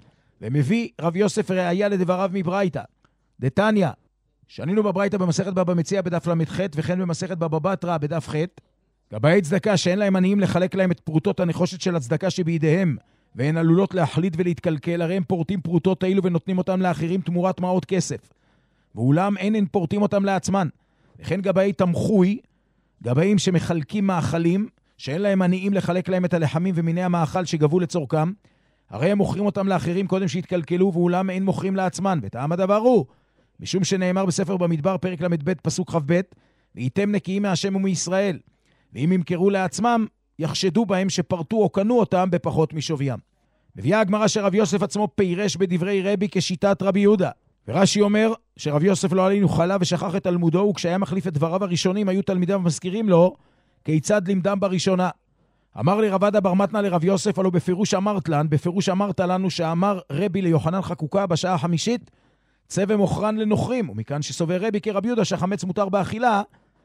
ומביא רב יוסף ראיה לדבריו מברייתא. דתניא, שנינו בברייתא במסכת בבא מציעא בדף למ"ח וכן במסכת בבא בתרא בדף ח', גבאי צדקה שאין להם עניים לחלק להם את פרוטות הנחושת של הצדקה שבידיהם, והן עלולות להחליט ולהתקלקל, הרי הם פורטים פרוטות האלו ונותנים אותם לאחרים תמורת מעות כסף. ואולם אין הם פורטים אותם לעצמן. וכן גבאי תמחוי, גבאים שמחלקים מאכלים, שאין להם עניים לחלק להם את הלחמים ומיני המאכל שגבו לצורכם, הרי הם מוכרים אותם לאחרים קודם שהתקלקלו, ואולם אין מוכרים לעצמן. וטעם הדבר הוא, משום שנאמר בספר במדבר פרק למ"ב פסוק כ"ב, והייתם נקיים מהשם ומישראל, ואם ימכרו לעצמם, יחשדו בהם שפרטו או קנו אותם בפחות משוויים. מביאה הגמרא שרב יוסף עצמו פירש בדברי רבי כשיטת רבי יהודה. ורש"י אומר שרב יוסף לא עלינו חלה ושכח את תלמודו, וכשהיה מחליף את דבריו הראשונים היו תלמידיו מזכירים לו כיצד לימדם בראשונה. אמר לי רב עדה בר מתנא לרב יוסף, הלא בפירוש אמרת לן, בפירוש אמרת לנו שאמר רבי ליוחנן חקוקה בשעה החמישית, צא ומוכרן לנוכרים, ומכאן שסובר רבי כרב יהודה שהחמץ מותר באכילה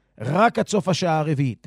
רק עד סוף השעה הרביעית.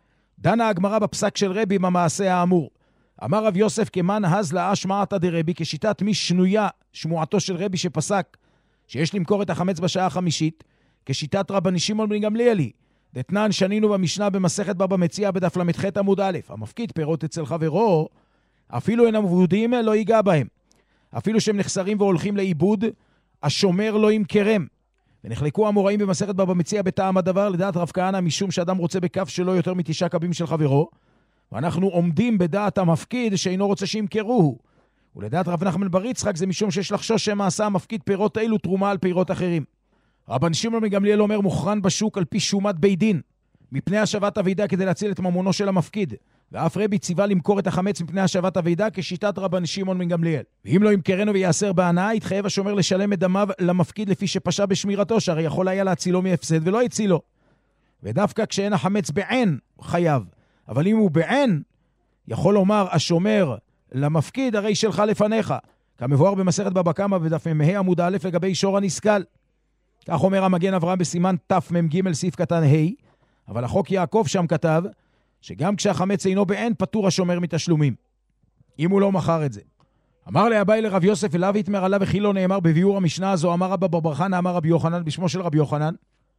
דנה הגמרא בפסק של רבי במעשה האמור. אמר רב יוסף כמן הזלה שמעתא דרבי, כשיטת מי שנויה שמועתו של רבי שפסק שיש למכור את החמץ בשעה החמישית, כשיטת רבני שמעון בן גמליאל. דתנן שנינו במשנה במסכת בבא מציעא בדף למ"ח עמוד א', המפקיד פירות אצל חברו, אפילו אין המבודים לא ייגע בהם. אפילו שהם נחסרים והולכים לאיבוד, השומר לא ימכרם. ונחלקו המוראים במסכת בבא מציעא בטעם הדבר, לדעת רב כהנא משום שאדם רוצה בכף שלו יותר מתשעה קבים של חברו, ואנחנו עומדים בדעת המפקיד שאינו רוצה שימכרוהו. ולדעת רב נחמן בר יצחק זה משום שיש לחשוש שמעשה המפקיד פירות אילו תרומה על פירות אחרים. רבן שמעון בן גמליאל אומר מוכרן בשוק על פי שומת בית דין, מפני השבת אבידה כדי להציל את ממונו של המפקיד. ואף רבי ציווה למכור את החמץ מפני השבת אבידה כשיטת רבן שמעון בן גמליאל. ואם לא ימכרנו ויעשר בהנאה, יתחייב השומר לשלם את דמיו למפקיד לפי שפשע בשמירתו, שהרי יכול היה להצילו מהפסד ולא הצילו. ודווקא כשאין החמץ בעין חייב, אבל אם הוא בעין, יכול לומר השומר למפקיד הרי שלך לפניך, כמבואר במסכת בבא קמא בדף מ"ה עמוד א' לגבי שור הנסכל. כך אומר המגן אברהם בסימן תמ"ג סעיף קטן ה', אבל החוק יעקב שם כתב שגם כשהחמץ אינו בעין פטור השומר מתשלומים, אם הוא לא מכר את זה. אמר לאביי לרב יוסף אליו יתמר עליו וכי לא נאמר בביאור המשנה הזו, אמר רבא בר בר חנא אמר רבי יוחנן בשמו של רבי יוחנן,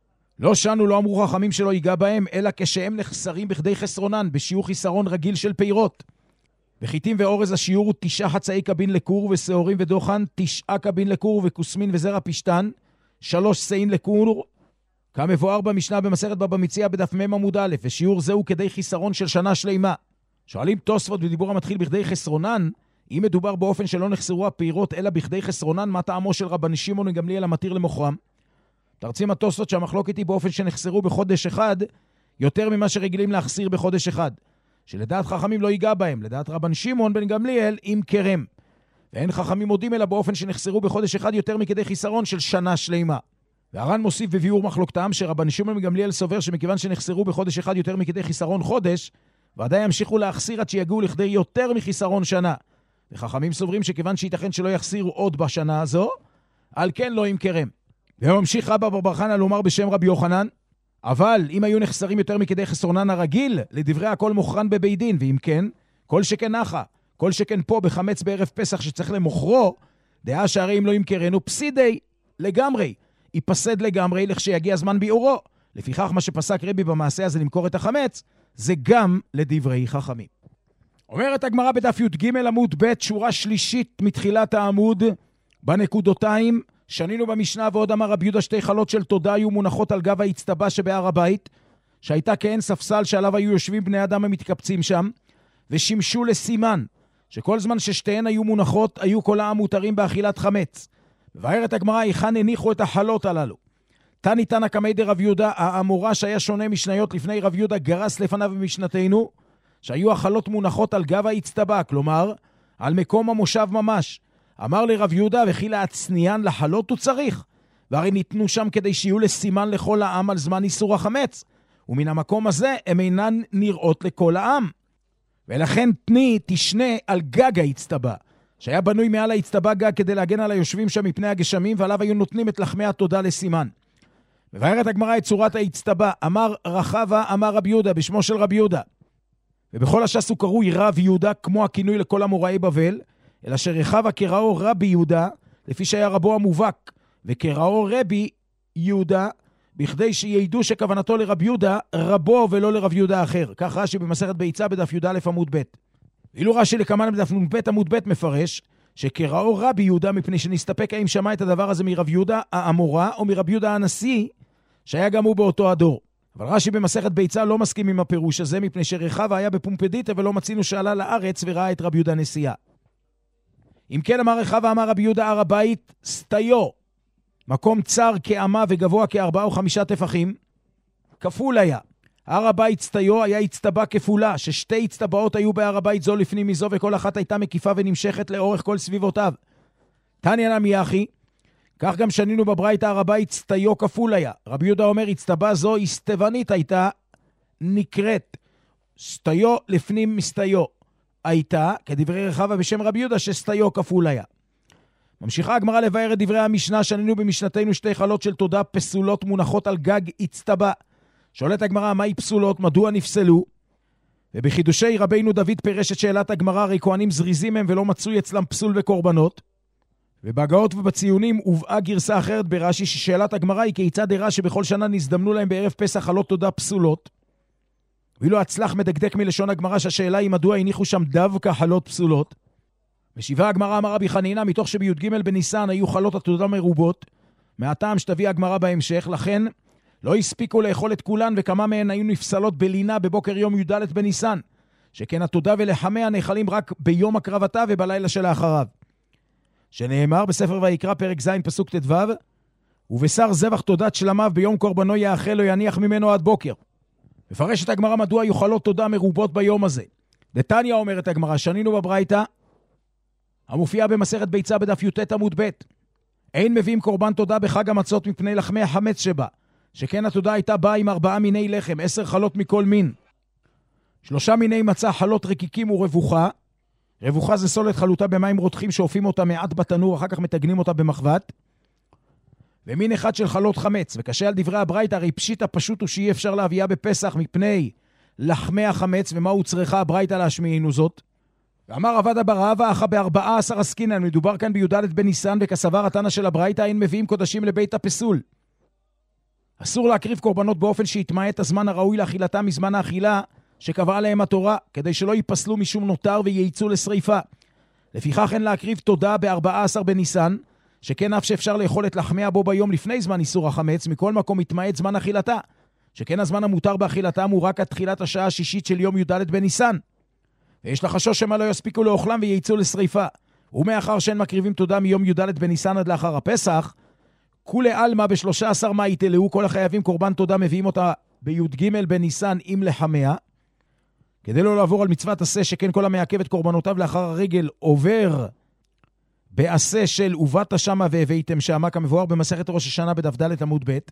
לא שנו לא אמרו חכמים שלא ייגע בהם, אלא כשהם נחסרים בכדי חסרונן, בשיעור חיסרון רגיל של פירות. וחיטים ואורז השיעור הוא תשעה חצאי קבין לקור, ושעורים ודוחן תשעה קבין לקור, וכוסמין וזרע פשטן שלוש סעים לקור, כמבואר במשנה במסכת בבא מציעא בדף מ' עמוד א', ושיעור זהו כדי חיסרון של שנה שלימה. שואלים תוספות בדיבור המתחיל בכדי חסרונן, אם מדובר באופן שלא נחסרו הפירות אלא בכדי חסרונן, מה טעמו של רבן שמעון בן גמליאל המתיר למוכרם? תרצים התוספות שהמחלוקת היא באופן שנחסרו בחודש אחד יותר ממה שרגילים להחסיר בחודש אחד, שלדעת חכמים לא ייגע בהם, לדעת רבן שמעון בן גמליאל עם כרם. ואין חכמים מודים אלא באופן שנחסרו בחודש אחד יותר מכדי חיסרון של שנה שלימה. והר"ן מוסיף בביאור מחלוקתם שרבן שמעון בן גמליאל סובר שמכיוון שנחסרו בחודש אחד יותר מכדי חיסרון חודש, ועדיין ימשיכו להחסיר עד שיגיעו לכדי יותר מחיסרון שנה. וחכמים סוברים שכיוון שייתכן שלא יחסירו עוד בשנה הזו, על כן לא ימכרם. וממשיך רבא בר בר חנא לומר בשם רבי יוחנן, אבל אם היו נחסרים יותר מכדי חסרונן הרגיל, לדברי הכל מוכרן בבית דין, ואם כן, כל שכן נחה, כל שכן פה בחמץ בערב פסח שצריך למוכרו, דעה שהרי אם לא ימכרנו פסידי לגמרי, ייפסד לגמרי לכשיגיע זמן ביאורו. לפיכך מה שפסק רבי במעשה הזה למכור את החמץ, זה גם לדברי חכמים. אומרת הגמרא בדף י"ג עמוד ב' שורה שלישית מתחילת העמוד, בנקודותיים, שנינו במשנה ועוד אמר רבי יהודה שתי חלות של תודה היו מונחות על גב האצטבה שבהר הבית, שהייתה כעין ספסל שעליו היו יושבים בני אדם המתקבצים שם, ושימשו לסימן, שכל זמן ששתיהן היו מונחות, היו כל העם מותרים באכילת חמץ. ובארת הגמרא, היכן הניחו את החלות הללו? תני תנא קמי דרב יהודה, האמורה שהיה שונה משניות לפני רב יהודה גרס לפניו במשנתנו, שהיו החלות מונחות על גב האצטבה, כלומר, על מקום המושב ממש. אמר לרב יהודה, וכי להצניען לחלות הוא צריך, והרי ניתנו שם כדי שיהיו לסימן לכל העם על זמן איסור החמץ, ומן המקום הזה הם אינן נראות לכל העם. ולכן תני תשנה על גג האצטבה, שהיה בנוי מעל האצטבה גג כדי להגן על היושבים שם מפני הגשמים, ועליו היו נותנים את לחמי התודה לסימן. מבארת הגמרא את צורת האצטבה, אמר רחבה, אמר רבי יהודה, בשמו של רבי יהודה. ובכל הש"ס הוא קרוי רב יהודה, כמו הכינוי לכל אמוראי בבל, אלא שרחבה קראו רבי יהודה, לפי שהיה רבו המובהק, וקראו רבי יהודה, בכדי שידעו שכוונתו לרבי יהודה, רבו ולא לרב יהודה אחר. כך רש"י במסכת ביצה בדף י"א עמוד ב'. ואילו רש"י לקמן בדף נ"ב עמוד ב' מפרש, שקראו רבי יהודה מפני שנסתפק האם שמע את הדבר הזה מרב יהודה האמורה, או מרבי יהודה הנשיא, שהיה גם הוא באותו הדור. אבל רש"י במסכת ביצה לא מסכים עם הפירוש הזה, מפני שרחבה היה בפומפדיטה ולא מצינו שעלה לארץ וראה את רבי יהודה נשיאה. אם כן אמר רחבה, אמר רבי יהודה, הר הבית סטיו, מקום צר כאמה וגבוה כארבעה או חמישה טפחים, כפול היה. הר הבית סטיו היה הצטבה כפולה, ששתי הצטבעות היו בהר הבית זו לפנים מזו, וכל אחת הייתה מקיפה ונמשכת לאורך כל סביבותיו. תניא נמי אחי, כך גם שנינו בברייתא, הר הבית סטיו כפול היה. רבי יהודה אומר, הצטבה זו הסתיוונית הייתה נקראת סטיו לפנים מסטיו הייתה, כדברי רחבה בשם רבי יהודה, שסטיו כפול היה. ממשיכה הגמרא לבאר את דברי המשנה, שנינו במשנתנו שתי חלות של תודה פסולות מונחות על גג הצטבה. שואלת הגמרא, מהי פסולות? מדוע נפסלו? ובחידושי רבינו דוד פירש את שאלת הגמרא, הרי כהנים זריזים הם ולא מצוי אצלם פסול וקורבנות. ובהגאות ובציונים הובאה גרסה אחרת ברש"י, ששאלת הגמרא היא כיצד הראה שבכל שנה נזדמנו להם בערב פסח חלות תודה פסולות. ואילו הצלח מדקדק מלשון הגמרא שהשאלה היא מדוע הניחו שם דווקא חלות פסולות. משיבה הגמרא אמר רבי חנינא, מתוך שבי"ג בניסן היו חלות התודה מרובות, מהטעם שתביא הגמרא בהמשך, לכן לא הספיקו לאכול את כולן, וכמה מהן היו נפסלות בלינה בבוקר יום י"ד בניסן, שכן התודה ולחמיה נאכלים רק ביום הקרבתה ובלילה שלאחריו. שנאמר בספר ויקרא פרק ז' פסוק ט"ו, ובשר זבח תודת שלמיו ביום קורבנו יאכל או יניח ממנו עד בוקר. מפרשת הגמרא מדוע היו חלות תודה מרובות ביום הזה. דתניא אומרת הגמרא, שנינו בברייתא המופיעה במסכת ביצה בדף י"ט עמוד ב', אין מביאים קורבן תודה בחג המצות מפני לחמי החמץ שבה, שכן התודה הייתה באה עם ארבעה מיני לחם, עשר חלות מכל מין, שלושה מיני מצה, חלות רקיקים ורבוחה. רבוחה זה סולת חלוטה במים רותחים שאופים אותה מעט בתנור, אחר כך מתגנים אותה במחבת. ומין אחד של חלות חמץ, וקשה על דברי הברייתא, הרי פשיט הפשוט הוא שאי אפשר להביאה בפסח מפני לחמי החמץ, ומה הוא צריכה הברייתא להשמיענו זאת. ואמר עבד אבר אבא, אחא בארבעה עשר עסקינן, מדובר כאן בי"ד בניסן, וכסבר התנא של הברייתא, אין מביאים קודשים לבית הפסול. אסור להקריב קורבנות באופן שיתמעט הזמן הראוי לאכילתה מזמן האכילה שקבעה להם התורה, כדי שלא ייפסלו משום נותר וייצאו לשריפה. לפיכך אין להקריב תודה ב-ארבעה עשר בניסן, שכן אף שאפשר לאכול את לחמיה בו ביום לפני זמן איסור החמץ, מכל מקום יתמעט זמן אכילתה, שכן הזמן המותר באכילתם הוא רק עד תחילת השעה השישית של יום י"ד בניסן. ויש לחשוש שמה לא יספיקו לאוכלם וייצאו לשריפה. ומאחר שאין מקריבים תודה מיום י"ד בניסן עד לאחר הפסח, כולי אלמה ב-שלושה עשר מאי תלאו, כל החייבים קורבן תודה מביאים אותה בי"ג בניסן עם לחמיה, כדי לא לעבור על מצוות עשה, שכן כל המעכב את קורבנותיו לאחר הרגל עובר בעשה של ובאת שמה והבאתם שמה, כמבואר במסכת ראש השנה בדף ד' עמוד ב'.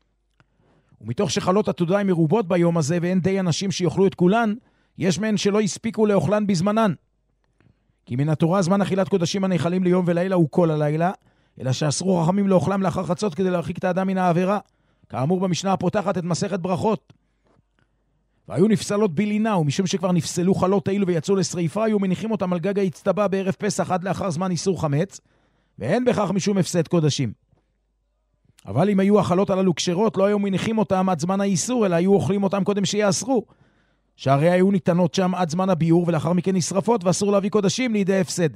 ומתוך שחלות התודה הן מרובות ביום הזה ואין די אנשים שיאכלו את כולן, יש מהן שלא הספיקו לאוכלן בזמנן. כי מן התורה זמן אכילת קודשים הנאכלים ליום ולילה הוא כל הלילה, אלא שאסרו חכמים לאוכלם לאחר חצות כדי להרחיק את האדם מן העבירה, כאמור במשנה הפותחת את מסכת ברכות. והיו נפסלות בלינה, ומשום שכבר נפסלו חלות האלו ויצאו לשריפה, היו מניחים אותם על גג ההצטבה בערב פסח עד לאחר זמן איסור חמץ, ואין בכך משום הפסד קודשים. אבל אם היו החלות הללו כשרות, לא היו מניחים אותם עד זמן האיסור, אלא היו אוכלים אותם קודם שיאסרו, שהרי היו ניתנות שם עד זמן הביור, ולאחר מכן נשרפות, ואסור להביא קודשים לידי הפסד.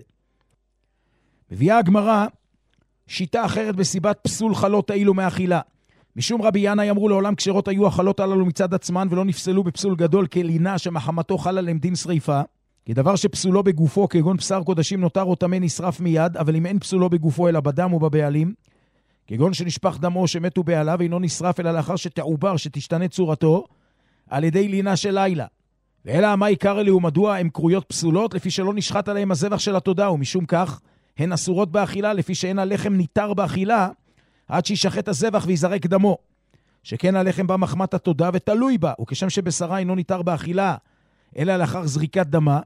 מביאה הגמרא שיטה אחרת בסיבת פסול חלות האלו מאכילה. משום רבי ינאי אמרו לעולם כשרות היו החלות הללו מצד עצמן ולא נפסלו בפסול גדול כלינה שמחמתו חל עליהם דין שריפה, כי דבר שפסולו בגופו כגון בשר קודשים נותר או טמא נשרף מיד, אבל אם אין פסולו בגופו אלא בדם או בבעלים, כגון שנשפך דמו שמתו בעליו אינו נשרף אלא לאחר שתעובר שתשתנה צורתו על ידי לינה של לילה. ואלה מה עיקר אלה ומדוע הם קרויות פסולות, לפי שלא נשחט עליהם הזבח של התודה, ומשום כך הן אסורות באכילה, לפי שאין הלחם ניתר באכילה עד שישחט הזבח ויזרק דמו, שכן הלחם בא מחמת התודה ותלוי בה, וכשם שבשרה אינו ניתר באכילה אלא לאחר זריקת דמה,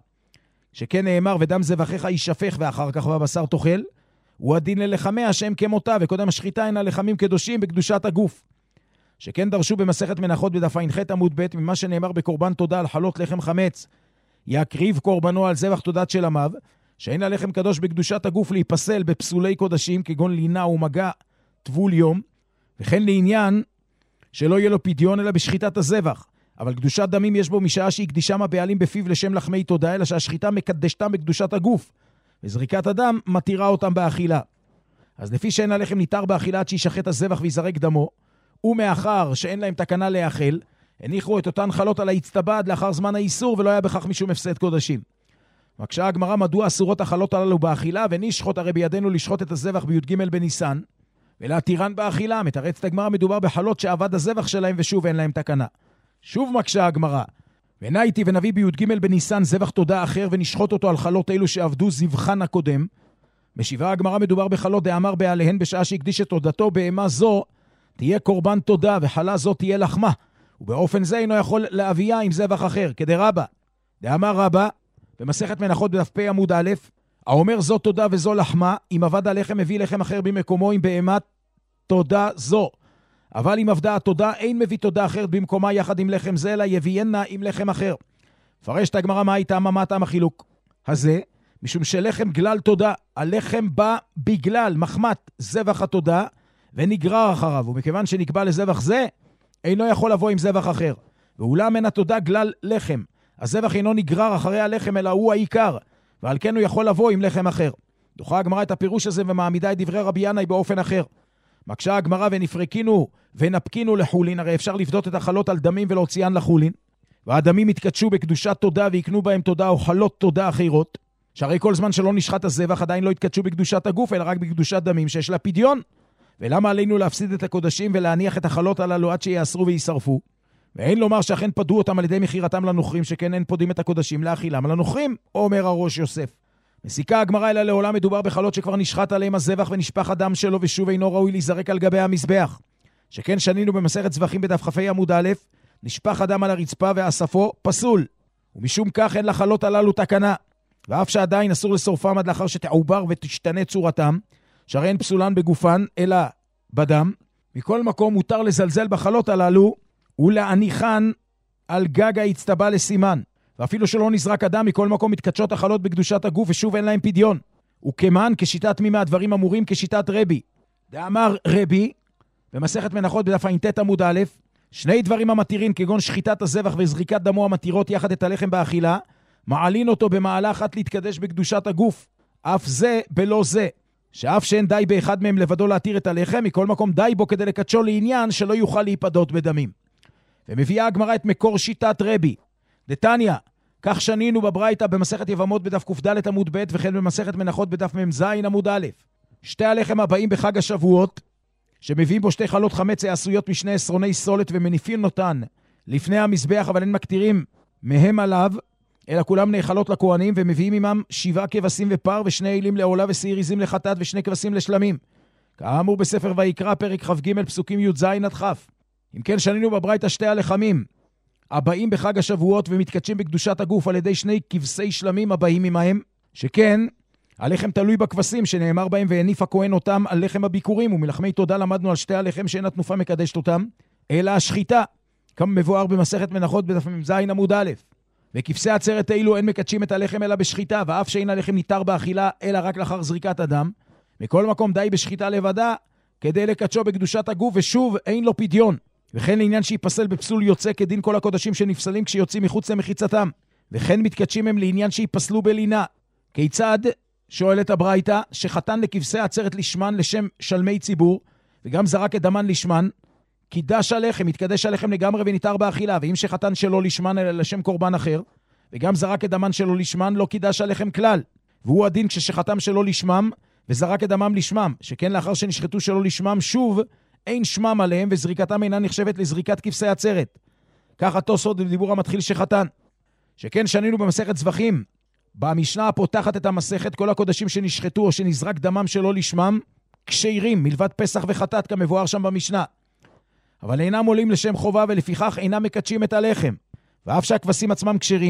שכן נאמר, ודם זבחיך יישפך ואחר כך בבשר תאכל, הוא הדין ללחמיה שהם כמותה, וקודם השחיטה הנה לחמים קדושים בקדושת הגוף. שכן דרשו במסכת מנחות בדף ע"ח עמוד ב' ממה שנאמר בקורבן תודה על חלות לחם חמץ, יקריב קורבנו על זבח תודת של עמיו, שאין הלחם קדוש בקדושת הגוף להיפסל בפסולי קודשים, כגון לינה ומגע טבול יום, וכן לעניין שלא יהיה לו פדיון אלא בשחיטת הזבח. אבל קדושת דמים יש בו משעה שהקדישם הבעלים בפיו לשם לחמי תודה, אלא שהשחיטה מקדשתם בקדושת הגוף, וזריקת הדם מתירה אותם באכילה. אז לפי שאין הלחם ניתר באכילה עד שישחט הזבח ויזרק דמו, ומאחר שאין להם תקנה להאכל, הניחו את אותן חלות על ההצטבד לאחר זמן האיסור, ולא היה בכך משום הפסד קודשים. מקשה הגמרא מדוע אסורות החלות הללו באכילה, ונשחוט הרי בידינו לשחוט את הזבח בי"ג בניסן, ולהתירן באכילה. מתרצת הגמרא מדובר בחלות שעבד הזבח שלהם ושוב אין להם תקנה. שוב מקשה הגמרא, ונאיתי ונביא בי"ג בניסן זבח תודה אחר ונשחוט אותו על חלות אלו שעבדו זבחן הקודם. משיבה הגמרא מדובר בחלות דאמר בעליהן בשעה שהקדיש את תודתו בהמה זו תהיה קורבן תודה וחלה זו תהיה לחמה, ובאופן זה אינו יכול להביאה עם זבח אחר, כדרבא. דאמר רבא במסכת מנחות בדף פ עמוד א', האומר זו תודה וזו לחמה, אם עבד הלחם מביא לחם אחר במקומו עם בהמת תודה זו. אבל אם עבדה התודה אין מביא תודה אחרת במקומה יחד עם לחם זה, אלא יביינה עם לחם אחר. פרשת הגמרא מה הייתה מה טעם החילוק הזה? משום שלחם גלל תודה, הלחם בא בגלל מחמת זבח התודה ונגרר אחריו, ומכיוון שנקבע לזבח זה אינו יכול לבוא עם זבח אחר. ואולם אין התודה גלל לחם, הזבח אינו נגרר אחרי הלחם אלא הוא העיקר, ועל כן הוא יכול לבוא עם לחם אחר. דוחה הגמרא את הפירוש הזה ומעמידה את דברי רבי ינאי באופן אחר. מקשה הגמרא ונפרקינו ונפקינו לחולין, הרי אפשר לפדות את החלות על דמים ולהוציאן לחולין, והדמים יתקדשו בקדושת תודה ויקנו בהם תודה או חלות תודה אחרות, שהרי כל זמן שלא נשחט הזבח עדיין לא יתקדשו בקדושת הגוף אלא רק בקדושת דמים שיש לה פדיון. ולמה עלינו להפסיד את הקודשים ולהניח את החלות הללו עד שיאסרו וישרפו? ואין לומר שאכן פדו אותם על ידי מחירתם לנוכרים, שכן אין פודים את הקודשים להאכילם לנוכרים, אומר הראש יוסף. מסיקה הגמרא אלא לעולם מדובר בחלות שכבר נשחט עליהם הזבח ונשפך הדם שלו ושוב אינו ראוי להיזרק על גבי המזבח. שכן שנינו במסכת זבחים בדף כ"ה עמוד א', נשפך הדם על הרצפה ואספו פסול, ומשום כך אין לחלות הללו תקנה, ואף שעדיין אסור לשורפם עד לאחר שתעובר ותשתנה צורתם, שהרי אין פסולן בגופן אלא בדם. מכל מקום מותר לזלזל בחלות הללו ולהניחן על גג ההצטבה לסימן, ואפילו שלא נזרק אדם מכל מקום מתקדשות החלות בקדושת הגוף ושוב אין להם פדיון. וכמן כשיטת מי מהדברים אמורים כשיטת רבי. דאמר רבי במסכת מנחות בדף ע"ט עמוד א', שני דברים המתירים כגון שחיטת הזבח וזריקת דמו המתירות יחד את הלחם באכילה, מעלין אותו במעלה אחת להתקדש בקדושת הגוף, אף זה בלא זה, שאף שאין די באחד מהם לבדו להתיר את הלחם, מכל מקום די בו כדי לקדשו לעניין שלא יוכל להיפדות בדמים. ומביאה הגמרא את מקור שיטת רבי. דתניא, כך שנינו בברייתא במסכת יבמות בדף קד עמוד ב' וכן במסכת מנחות בדף מ"ז עמוד א', שתי הלחם הבאים בחג השבועות, שמביאים בו שתי חלות חמץ העשויות משני עשרוני סולת ומניפים אותן לפני המזבח, אבל אין מקטירים מהם עליו, אלא כולם נאכלות לכהנים, ומביאים עמם שבעה כבשים ופר ושני אילים לעולה ושעיר עזים לחטאת ושני כבשים לשלמים, כאמור בספר ויקרא פרק כ"ג פסוקים י"ז עד כ'. אם כן שנינו בברייתא שתי הלחמים הבאים בחג השבועות ומתקדשים בקדושת הגוף על ידי שני כבשי שלמים הבאים עמהם, שכן הלחם תלוי בכבשים שנאמר בהם והניף הכהן אותם על לחם הביקורים, ומלחמי תודה למדנו על שתי הלחם שאין התנופה מקדשת אותם אלא השחיטה, כמה מבואר במסכת מנחות בדף מ"ז עמוד א'. וכבשי עצרת אילו אין מקדשים את הלחם אלא בשחיטה, ואף שאין הלחם ניתר באכילה אלא רק לאחר זריקת הדם, מכל מקום די בשחיטה לבדה כדי לקדשו בקדושת הגוף ושוב אין לו פדיון. וכן לעניין שיפסל בפסול יוצא כדין כל הקודשים שנפסלים כשיוצאים מחוץ למחיצתם, וכן מתקדשים הם לעניין שיפסלו בלינה. כיצד? שואלת הברייתא, שחתן לכבשי עצרת לשמן לשם שלמי ציבור וגם זרק את דמן לשמן, קידש הלחם, התקדש הלחם לגמרי וניתר באכילה, ואם שחתן שלו לשמן אלא לשם קורבן אחר וגם זרק את דמן שלו לשמן, לא קידש הלחם כלל, והוא הדין כששחתם שלו לשמם וזרק את דמם לשמם, שכן לאחר שנשחטו שלו לשמם שוב אין שמם עליהם וזריקתם אינה נחשבת לזריקת כבשי עצרת. כך התוספות בדיבור המתחיל שחתן. שכן שנינו במסכת זבחים במשנה הפותחת את המסכת, כל הקודשים שנשחטו או שנזרק דמם שלא לשמם כשרים מלבד פסח וחטאת כמבואר שם במשנה, אבל אינם עולים לשם חובה ולפיכך אינם מקדשים את הלחם. ואף שהכבשים עצמם כשרים,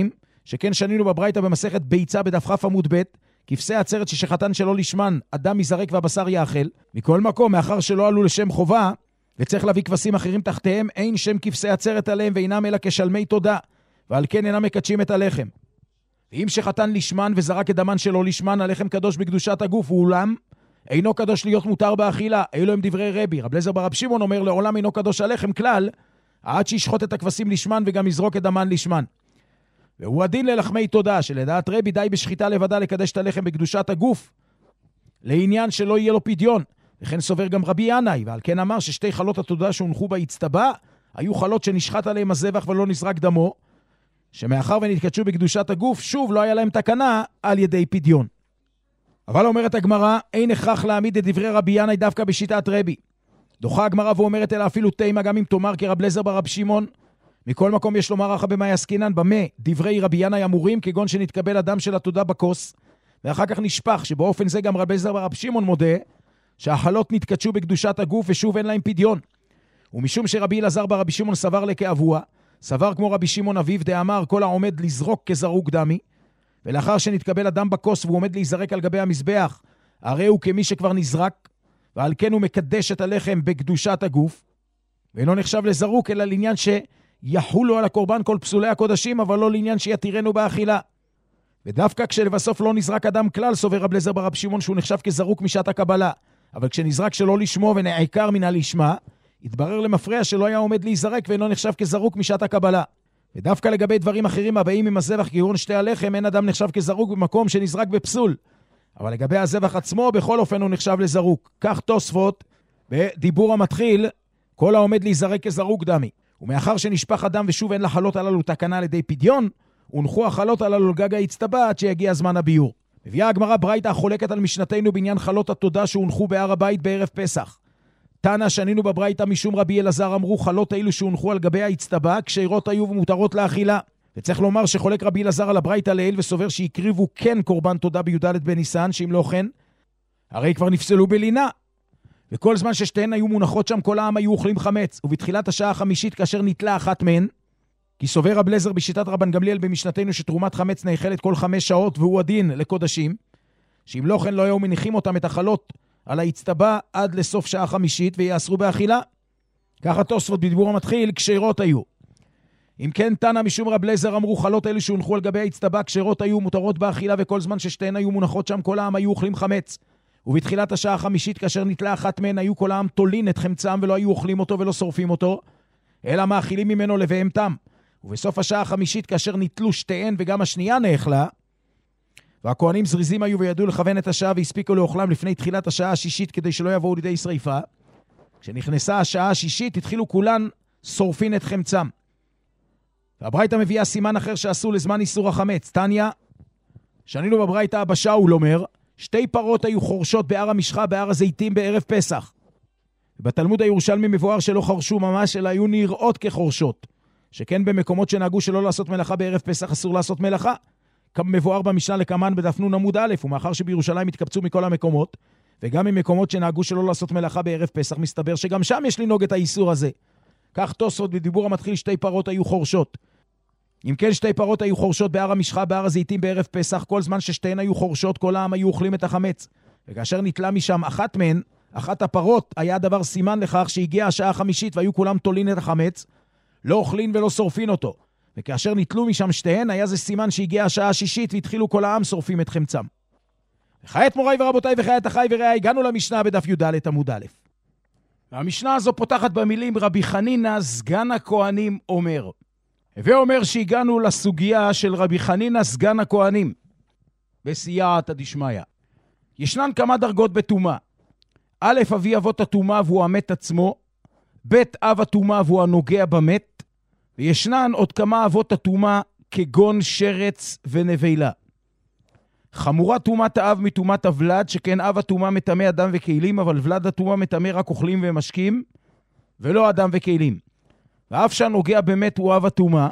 שכן שנינו בברייתא במסכת ביצה בדף כ' עמוד ב', כבשי עצרת ששחטן שלא לשמן, אדם יזרק והבשר יאכל. מכל מקום, מאחר שלא עלו לשם חובה, וצריך להביא כבשים אחרים תחתיהם, אין שם כבשי עצרת עליהם ואינם אלא כשלמי תודה, ועל כן אינם מקדשים את הלחם. ואם שחטן לשמן וזרק את דמן שלא לשמן, הלחם קדוש בקדושת הגוף, ואולם אינו קדוש להיות מותר באכילה. אלו הם דברי רבי. רב אליעזר ברב שמעון אומר, לעולם אינו קדוש הלחם כלל, עד שישחוט את הכבשים לשמן וגם יזרוק את דמן לשמן. והוא הדין ללחמי תודה, שלדעת רבי די בשחיטה לבדה לקדש את הלחם בקדושת הגוף, לעניין שלא יהיה לו פדיון. וכן סובר גם רבי ינאי, ועל כן אמר ששתי חלות התודה שהונחו בהצטבה, היו חלות שנשחט עליהם הזבח ולא נזרק דמו, שמאחר ונתקדשו בקדושת הגוף, שוב לא היה להם תקנה על ידי פדיון. אבל אומרת הגמרא, אין הכרח להעמיד את דברי רבי ינאי דווקא בשיטת רבי. דוחה הגמרא ואומרת אלא אפילו תימה, גם אם תאמר כרב אליעזר ברב שמעון. מכל מקום יש לומר אחר במאי עסקינן, במה דברי רבי ינאי אמורים, כגון שנתקבל אדם של התודה בכוס, ואחר כך נשפך, שבאופן זה גם רב אליעזר ברב שמעון מודה, שהחלות נתקדשו בקדושת הגוף ושוב אין להם פדיון. ומשום שרבי אלעזר ברבי שמעון סבר לכאבוע, סבר כמו רבי שמעון אביו דאמר, כל העומד לזרוק כזרוק דמי, ולאחר שנתקבל אדם בכוס והוא עומד להיזרק על גבי המזבח, הרי הוא כמי שכבר נזרק, ועל כן הוא מקדש את הלחם בקדושת הגוף, ואינו נחשב לזרוק, אלא לעניין שיחולו על הקורבן כל פסולי הקודשים, אבל לא לעניין שיתירנו באכילה. ודווקא כשלבסוף לא נזרק אדם כלל, סובר רב אליעזר ברב שמעון שהוא נחשב כזרוק משעת הקבלה, אבל כשנזרק שלא לשמו ונעקר מן הלשמה, התברר למפרע שלא היה עומד להיזרק ואינו נחשב כזרוק משעת הקבלה. ודווקא לגבי דברים אחרים הבאים עם הזבח כגון שתי הלחם, אין אדם נחשב כזרוק במקום שנזרק בפסול. אבל לגבי הזבח עצמו, בכל אופן הוא נחשב לזרוק. כך תוספות, בדיבור המתחיל, כל העומד להיזרק כזרוק דמי. ומאחר שנשפך אדם ושוב אין לחלות הללו תקנה על ידי פדיון, הונחו החלות הללו לגג ההצטבה עד שיגיע זמן הביור. מביאה הגמרא ברייתא החולקת על משנתנו בעניין חלות התודה שהונחו בהר הבית בערב פסח. תנא שנינו בברייתא משום רבי אלעזר אמרו חלות אילו שהונחו על גבי ההצטבה כשרות היו ומותרות לאכילה. וצריך לומר שחולק רבי אלעזר על הברייתא לעיל וסובר שהקריבו כן קורבן תודה בי"ד בניסן, שאם לא כן הרי כבר נפסלו בלינה. וכל זמן ששתיהן היו מונחות שם כל העם היו אוכלים חמץ, ובתחילת השעה החמישית כאשר נתלה אחת מהן, כי סובר רב אליעזר בשיטת רבן גמליאל במשנתנו שתרומת חמץ נאכלת כל חמש שעות והוא הדין לקודשים, שאם לא כן לא היו מניחים אותם את החלות על ההצטבה עד לסוף שעה חמישית ויאסרו באכילה. ככה תוספות בדיבור המתחיל כשרות היו. אם כן תנא משום רב אליעזר אמרו חלות אלו שהונחו על גבי ההצטבה כשרות היו מותרות באכילה, וכל זמן ששתיהן היו מונחות שם כל העם היו אוכלים חמץ. ובתחילת השעה החמישית כאשר נתלה אחת מהן היו כל העם תולין את חמצם ולא היו אוכלים אותו ולא שורפים אותו, אלא מאכילים ממנו לבהמתם. ובסוף השעה החמישית כאשר נתלו שתיהן וגם השנייה נאכלה, והכהנים זריזים היו וידעו לכוון את השעה והספיקו לאוכלם לפני תחילת השעה השישית כדי שלא יבואו לידי שריפה, כשנכנסה השעה השישית התחילו כולן שורפין את חמצם. והברייתא מביאה סימן אחר שעשו לזמן איסור החמץ. תניא, שנינו בברייתא אבא שאול אומר, שתי פרות היו חורשות בהר המשחה בהר הזיתים בערב פסח. ובתלמוד הירושלמי מבואר שלא חרשו ממש, אלא היו נראות כחורשות. שכן במקומות שנהגו שלא לעשות מלאכה בערב פסח אסור לעשות מלאכה. מבואר במשנה לקמן בדף נ' עמוד א', ומאחר שבירושלים התקבצו מכל המקומות, וגם ממקומות שנהגו שלא לעשות מלאכה בערב פסח, מסתבר שגם שם יש לנהוג את האיסור הזה. כך תוספות בדיבור המתחיל שתי פרות היו חורשות. אם כן שתי פרות היו חורשות בהר המשחה בהר הזיתים בערב פסח, כל זמן ששתיהן היו חורשות כל העם היו אוכלים את החמץ. וכאשר נתלה משם אחת מהן, אחת הפרות, היה דבר סימן לכך שהגיעה השעה החמישית והיו כולם תולין את החמץ, לא אוכלין ולא שורפין אותו. וכאשר נתלו משם שתיהן, היה זה סימן שהגיעה השעה השישית והתחילו כל העם שורפים את חמצם. וחיית מוריי ורבותיי וחיית אחי ורעי, הגענו למשנה בדף י"ד עמוד א'. והמשנה הזו פותחת במילים רבי חנינא סגן הכהנים אומר. ואומר שהגענו לסוגיה של רבי חנינא סגן הכהנים בסייעתא דשמיא. ישנן כמה דרגות בטומאה. א', אבי אבות הטומאה והוא המת עצמו, ב', אב הטומאה והוא הנוגע במת, וישנן עוד כמה אבות הטומאה כגון שרץ ונבלה. חמורה טומאת האב מטומאת הוולד, שכן אב הטומאה מטמא אדם וכלים, אבל ולד הטומאה מטמא רק אוכלים ומשקים, ולא אדם וכלים. ואף שהנוגע במת הוא אב הטומאה,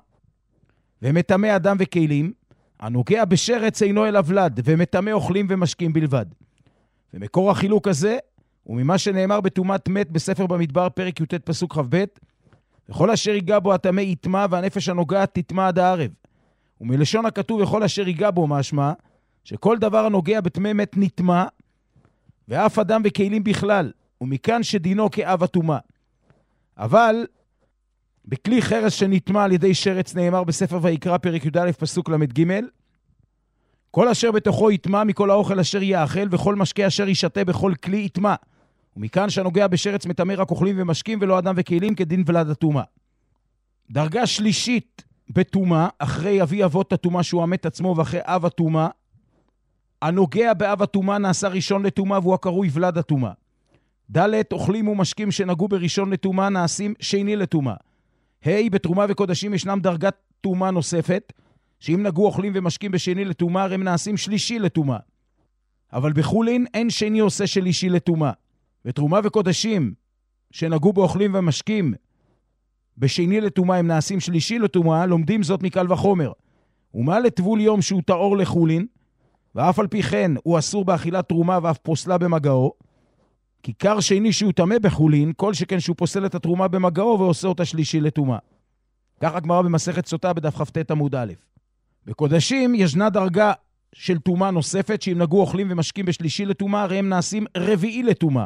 ומטמא אדם וכלים, הנוגע בשרץ אינו אל הוולד, ומטמא אוכלים ומשקים בלבד. ומקור החילוק הזה, וממה שנאמר בטומאת מת בספר במדבר פרק י"ט פסוק כ"ב, וכל אשר ייגע בו הטמא יטמא, והנפש הנוגעת תטמא עד הערב. ומלשון הכתוב וכל אשר ייגע בו משמע, שכל דבר הנוגע בטמא מת נטמא, ואף אדם וכלים בכלל, ומכאן שדינו כאב הטומאה. אבל בכלי חרס שנטמא על ידי שרץ נאמר בספר ויקרא פרק י"א פסוק למד ג' כל אשר בתוכו יטמא מכל האוכל אשר יאכל, וכל משקה אשר ישתה בכל כלי יטמא. ומכאן שהנוגע בשרץ מטמא רק אוכלים ומשקים ולא אדם וכלים כדין ולד הטומאה. דרגה שלישית בטומאה, אחרי אבי אבות הטומאה שהוא המת עצמו ואחרי אב הטומאה, הנוגע באב הטומאה נעשה ראשון לטומאה והוא הקרוי ולד הטומאה. ד' אוכלים ומשקים שנגעו בראשון לטומאה נעשים שני לטומאה. ה' בתרומה וקודשים ישנם דרגת טומאה נוספת, שאם נגעו אוכלים ומשקים בשני לטומאה הם נעשים שלישי לטומאה. אבל בחולין אין שני עושה שלישי לטומאה. בתרומה וקודשים שנגעו באוכלים ומשקים בשני לטומאה הם נעשים שלישי לטומאה, לומדים זאת מקל וחומר. ומה לטבול יום שהוא טהור לחולין, ואף על פי כן הוא אסור באכילת תרומה ואף פוסלה במגעו, כי קר שני שהוא טמא בחולין, כל שכן שהוא פוסל את התרומה במגעו ועושה אותה שלישי לטומאה. כך הגמרא במסכת סוטה בדף כ"ט עמוד א'. בקודשים ישנה דרגה של טומאה נוספת, שאם נגעו אוכלים ומשקים בשלישי לטומאה, הרי הם נעשים רביעי לטומאה.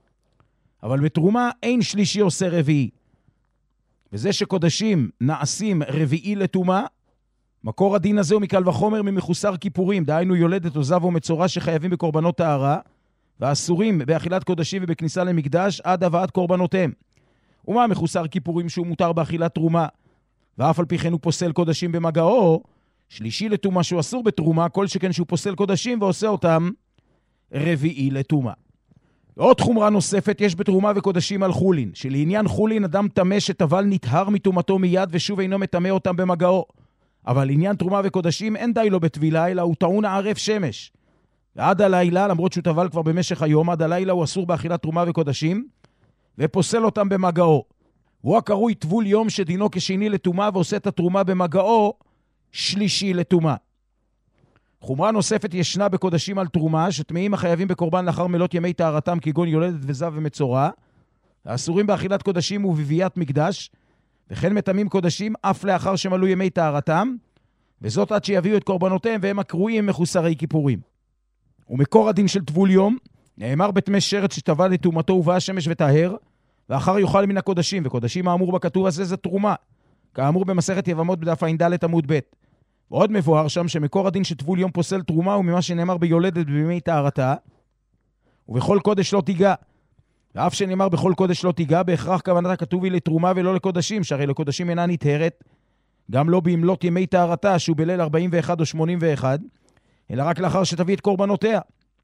אבל בתרומה אין שלישי עושה רביעי. וזה שקודשים נעשים רביעי לטומאה, מקור הדין הזה הוא מקל וחומר ממחוסר כיפורים, דהיינו יולדת או זב או מצורע שחייבים בקורבנות טהרה, והאסורים באכילת קודשים ובכניסה למקדש עד הבאת קורבנותיהם. ומה מחוסר כיפורים שהוא מותר באכילת תרומה, ואף על פי כן הוא פוסל קודשים במגעו, שלישי לטומאה שהוא אסור בתרומה, כל שכן שהוא פוסל קודשים ועושה אותם רביעי לטומאה. עוד חומרה נוספת יש בתרומה וקודשים על חולין, שלעניין חולין אדם טמא שטבל נטהר מטומאתו מיד ושוב אינו מטמא אותם במגעו. אבל לעניין תרומה וקודשים אין די לו בטבילה, אלא הוא טעון ערף שמש. ועד הלילה, למרות שהוא טבל כבר במשך היום, עד הלילה הוא אסור באכילת תרומה וקודשים, ופוסל אותם במגעו. הוא הקרוי טבול יום שדינו כשני לטומאה, ועושה את התרומה במגעו שלישי לטומאה. חומרה נוספת ישנה בקודשים על תרומה, שטמאים החייבים בקורבן לאחר מלות ימי טהרתם, כגון יולדת וזב ומצורע, האסורים באכילת קודשים ובביאת מקדש, וכן מטמאים קודשים אף לאחר שמלאו ימי טהרתם, וזאת עד שיביאו את קורבנותיהם, והם הקרויים מחוסרי כיפורים. ומקור הדין של טבול יום, נאמר בטמא שרץ שטבל לטומאתו ובא השמש וטהר, ואחר יאכל מן הקודשים, וקודשים האמור בכתוב הזה זה תרומה, כאמור במסכת יבמות בדף ע"ד עמוד ב'. ועוד מבואר שם שמקור הדין שטבול יום פוסל תרומה הוא ממה שנאמר ביולדת בימי טהרתה, ובכל קודש לא תיגע. ואף שנאמר בכל קודש לא תיגע, בהכרח כוונת הכתוב היא לתרומה ולא לקודשים, שהרי לקודשים אינה נטהרת, גם לא במלות ימי טהרתה, שהוא בליל ארבעים ואחת או שמונים ואחת, אלא רק לאחר שתביא את קורבנותיה.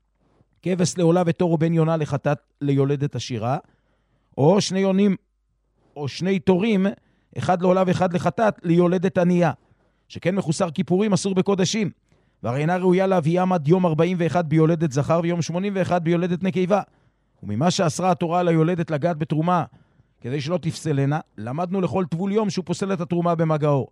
כבש לעולה ותור או בן יונה לחטאת ליולדת השירה, או שני יונים או שני תורים, אחד לעולה ואחד לחטאת ליולדת ענייה, שכן מחוסר כיפורים אסור בקודשים, והרי אינה ראויה להביאם עד יום ארבעים ואחת ביולדת זכר ויום שמונים ואחת ביולדת נקבה. וממה שאסרה התורה על היולדת לגעת בתרומה, כדי שלא תפסלנה, למדנו לכל טבול יום שהוא פוסל את התרומה במגעו.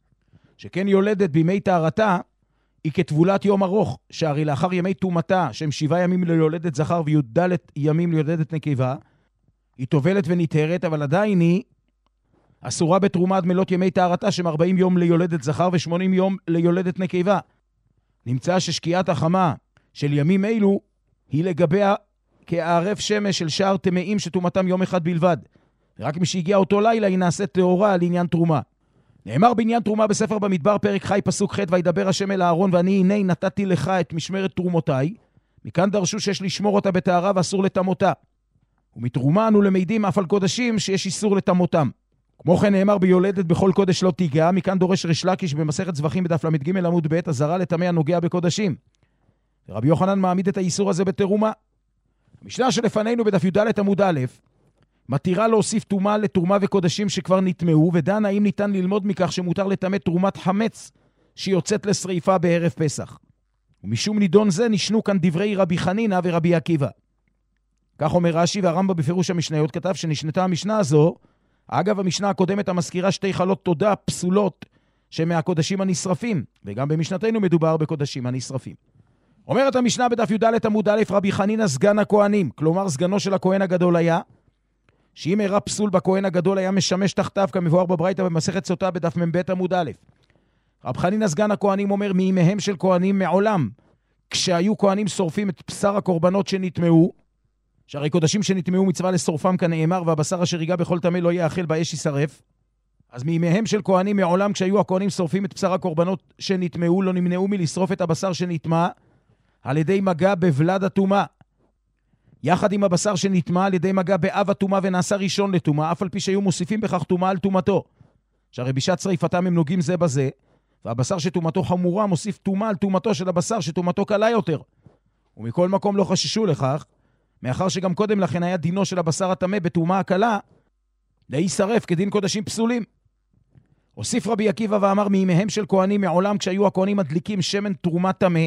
שכן יולדת בימי טהרתה, היא כטבולת יום ארוך, שהרי לאחר ימי טומאתה, שהם שבעה ימים ליולדת זכר וי"ד ימים ליולדת נקבה, היא טובלת ונטהרת, אבל עדיין היא אסורה בתרומה עד מלות ימי טהרתה, שהם ארבעים יום ליולדת זכר ו-שמונים יום ליולדת נקבה. נמצא ששקיעת החמה של ימים אלו היא לגביה כערף שמש של שאר טמאים שטומאתם יום אחד בלבד. רק מי שהגיע אותו לילה היא נעשית טהורה על עניין תרומה. נאמר בעניין תרומה בספר במדבר פרק חי פסוק ח' וידבר השם אל אהרון ואני הנה נתתי לך את משמרת תרומותיי. מכאן דרשו שיש לשמור אותה בטהרה ואסור לטמאותה. ומתרומה אנו למדים אף על קודשים שיש איסור לטמאותם. כמו כן נאמר ביולדת בכל קודש לא תיגע, מכאן דורש ריש לקיש במסכת זבחים בדף למ"ג עמוד ב' אזהרה לטמא הנוגע בקודשים. ורבי יוחנן מעמיד את האיסור הזה בתרומה. המשנה שלפנינו בדף י"ד עמוד א' מתירה להוסיף תרומה לתרומה וקודשים שכבר נטמאו, ודן האם ניתן ללמוד מכך שמותר לטמא תרומת חמץ שיוצאת לשריפה בערב פסח. ומשום נידון זה נשנו כאן דברי רבי חנינא ורבי עקיבא. כך אומר רש"י, והרמב"ם בפירוש המשניות כתב שנשנתה המשנה הזו, אגב המשנה הקודמת המזכירה שתי חלות תודה פסולות שמהקודשים הנשרפים, וגם במשנתנו מדובר בקודשים הנשרפים. אומרת המשנה בדף י"ד עמוד א' רבי חנינא סגן הכהנים, כלומר סגנו של הכהן הגדול היה, שאם אירע פסול בכהן הגדול היה משמש תחתיו כמבואר בברייתא במסכת סוטה בדף מ"ב עמוד א'. רב חנינא סגן הכהנים אומר, מימיהם של כהנים מעולם, כשהיו כהנים שורפים את בשר הקורבנות שנטמעו, שהרי קודשים שנטמעו מצווה לשורפם כנאמר, והבשר אשר ייגע בכל טמא לא יאכל באש יישרף. אז מימיהם של כהנים מעולם, כשהיו הכהנים שורפים את בשר הקורבנות שנטמעו, לא נמנעו מלשרוף את הבשר שנטמע, על ידי מגע בבלד הטומאה. יחד עם הבשר שנטמע על ידי מגע באב הטומאה ונעשה ראשון לטומאה, אף על פי שהיו מוסיפים בכך טומאה על טומאתו. שהרי בשעת שריפתם הם נוגעים זה בזה, והבשר שטומאתו חמורה מוסיף טומאה על טומאתו של הבשר שטומאתו קלה יותר. ומכל מקום לא חששו לכך, מאחר שגם קודם לכן היה דינו של הבשר הטמא בטומאה הקלה, להישרף כדין קודשים פסולים. הוסיף רבי עקיבא ואמר, מימיהם של כהנים מעולם, כשהיו הכהנים מדליקים שמן תרומת טמא,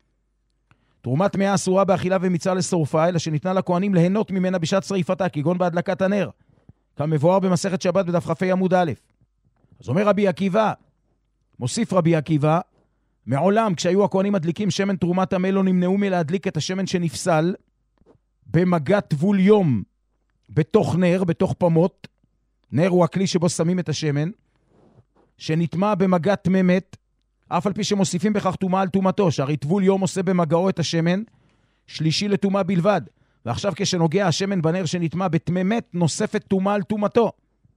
תרומת טמאה אסורה באכילה ומצווה לשורפה, אלא שניתנה לכהנים ליהנות ממנה בשעת שריפתה, כגון בהדלקת הנר, כמבואר במסכת שבת בדף כ"ה עמוד א'. אז אומר רבי עקיבא, מוסיף רבי עקיבא, מעולם כשהיו הכהנים מדליקים שמן תרומת טמא לא נמנעו מלהדליק את השמן שנפסל במגע טבול יום בתוך נר, בתוך פמות. נר הוא הכלי שבו שמים את השמן, שנטמע במגע טמא מת, אף על פי שמוסיפים בכך טומאה על טומאתו, שהרי טבול יום עושה במגעו את השמן, שלישי לטומאה בלבד. ועכשיו כשנוגע השמן בנר שנטמע בטמא מת, נוספת טומאה על טומאתו.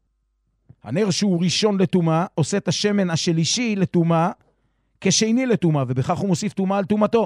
הנר שהוא ראשון לטומאה, עושה את השמן השלישי לטומאה, כשני לטומאה, ובכך הוא מוסיף טומאה על טומאתו.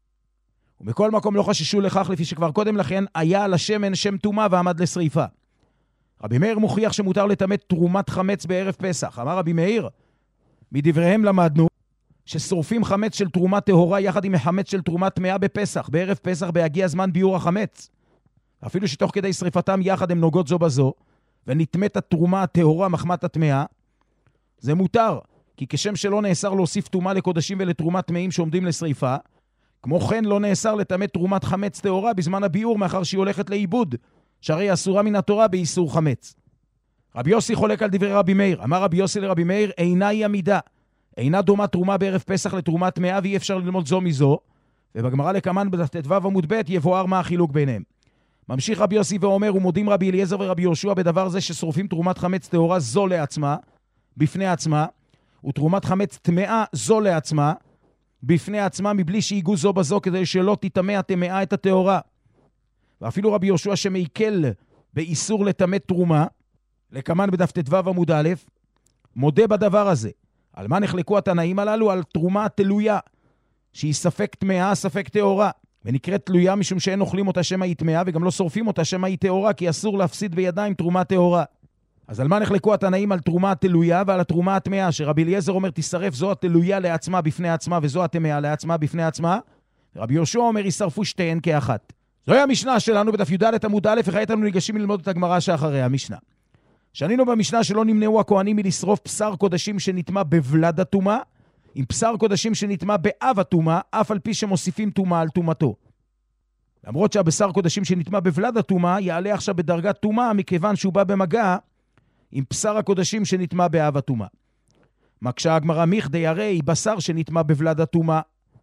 ובכל מקום לא חששו לכך, לפי שכבר קודם לכן היה על השמן שם טומאה ועמד לשריפה. רבי מאיר מוכיח שמותר לטמא תרומת חמץ בערב פסח. אמר רבי מאיר, מדבריהם למדנו ששורפים חמץ של תרומה טהורה יחד עם חמץ של תרומה טמאה בפסח, בערב פסח בהגיע זמן ביור החמץ. אפילו שתוך כדי שריפתם יחד הם נוגעות זו בזו, ונטמאת התרומה הטהורה מחמת הטמאה, זה מותר, כי כשם שלא נאסר להוסיף טומאה לקודשים ולתרומת טמאים שעומדים לשריפה, כמו כן לא נאסר לטמא תרומת חמץ טהורה בזמן הביור, מאחר שהיא הולכת לאיבוד, שהרי אסורה מן התורה באיסור חמץ. רבי יוסי חולק על דברי רבי מאיר. אמר רבי יוסי לרבי מאיר, אינה היא עמידה. אינה דומה תרומה בערב פסח לתרומת טמאה, ואי אפשר ללמוד זו מזו. ובגמרא לקמן בדף ט"ו עמוד ב' יבואר מה החילוק ביניהם. ממשיך רבי יוסי ואומר, ומודים רבי אליעזר ורבי יהושע בדבר זה ששורפים תרומת חמץ טהורה זו לעצמה, בפני עצמה, ותרומת חמץ טמאה זו לעצמה, בפני עצמה, מבלי שיגעו זו בזו, כדי שלא תטמא הטמאה את הטהורה. ואפילו רבי יהושע שמעיקל באיסור לטמא תרומה, לקמן בדף ט"ו עמוד א', מודה בדבר הזה. על מה נחלקו התנאים הללו? על תרומה תלויה, שהיא ספק טמאה, ספק טהורה, ונקראת תלויה משום שאין אוכלים אותה שמה היא טמאה, וגם לא שורפים אותה שמה היא טהורה, כי אסור להפסיד בידיים תרומה טהורה. אז על מה נחלקו התנאים? על תרומה התלויה ועל התרומה הטמאה, שרבי אליעזר אומר תשרף זו התלויה לעצמה בפני עצמה, וזו הטמאה לעצמה בפני עצמה. רבי יהושע אומר ישרפו שתיהן כאחת. זוהי המשנה שלנו בדף י"ד עמוד א', וכעת אנו ניגשים ללמוד את הגמרא שאחריה, המשנה. שנינו במשנה שלא נמנעו הכהנים מלשרוף בשר קודשים שנטמע בבלד הטומאה, עם בשר קודשים שנטמע באב הטומאה, אף על פי שמוסיפים טומאה על טומאתו. למרות שהבשר קודשים שנטמע בבלד הטומאה יעלה עכשיו בדרגת טומאה, מכיוון שהוא בא במגע עם בשר הקודשים שנטמע באב הטומאה. מקשה הגמרא מיכדי, הרי בשר שנטמע בבלד הטומאה,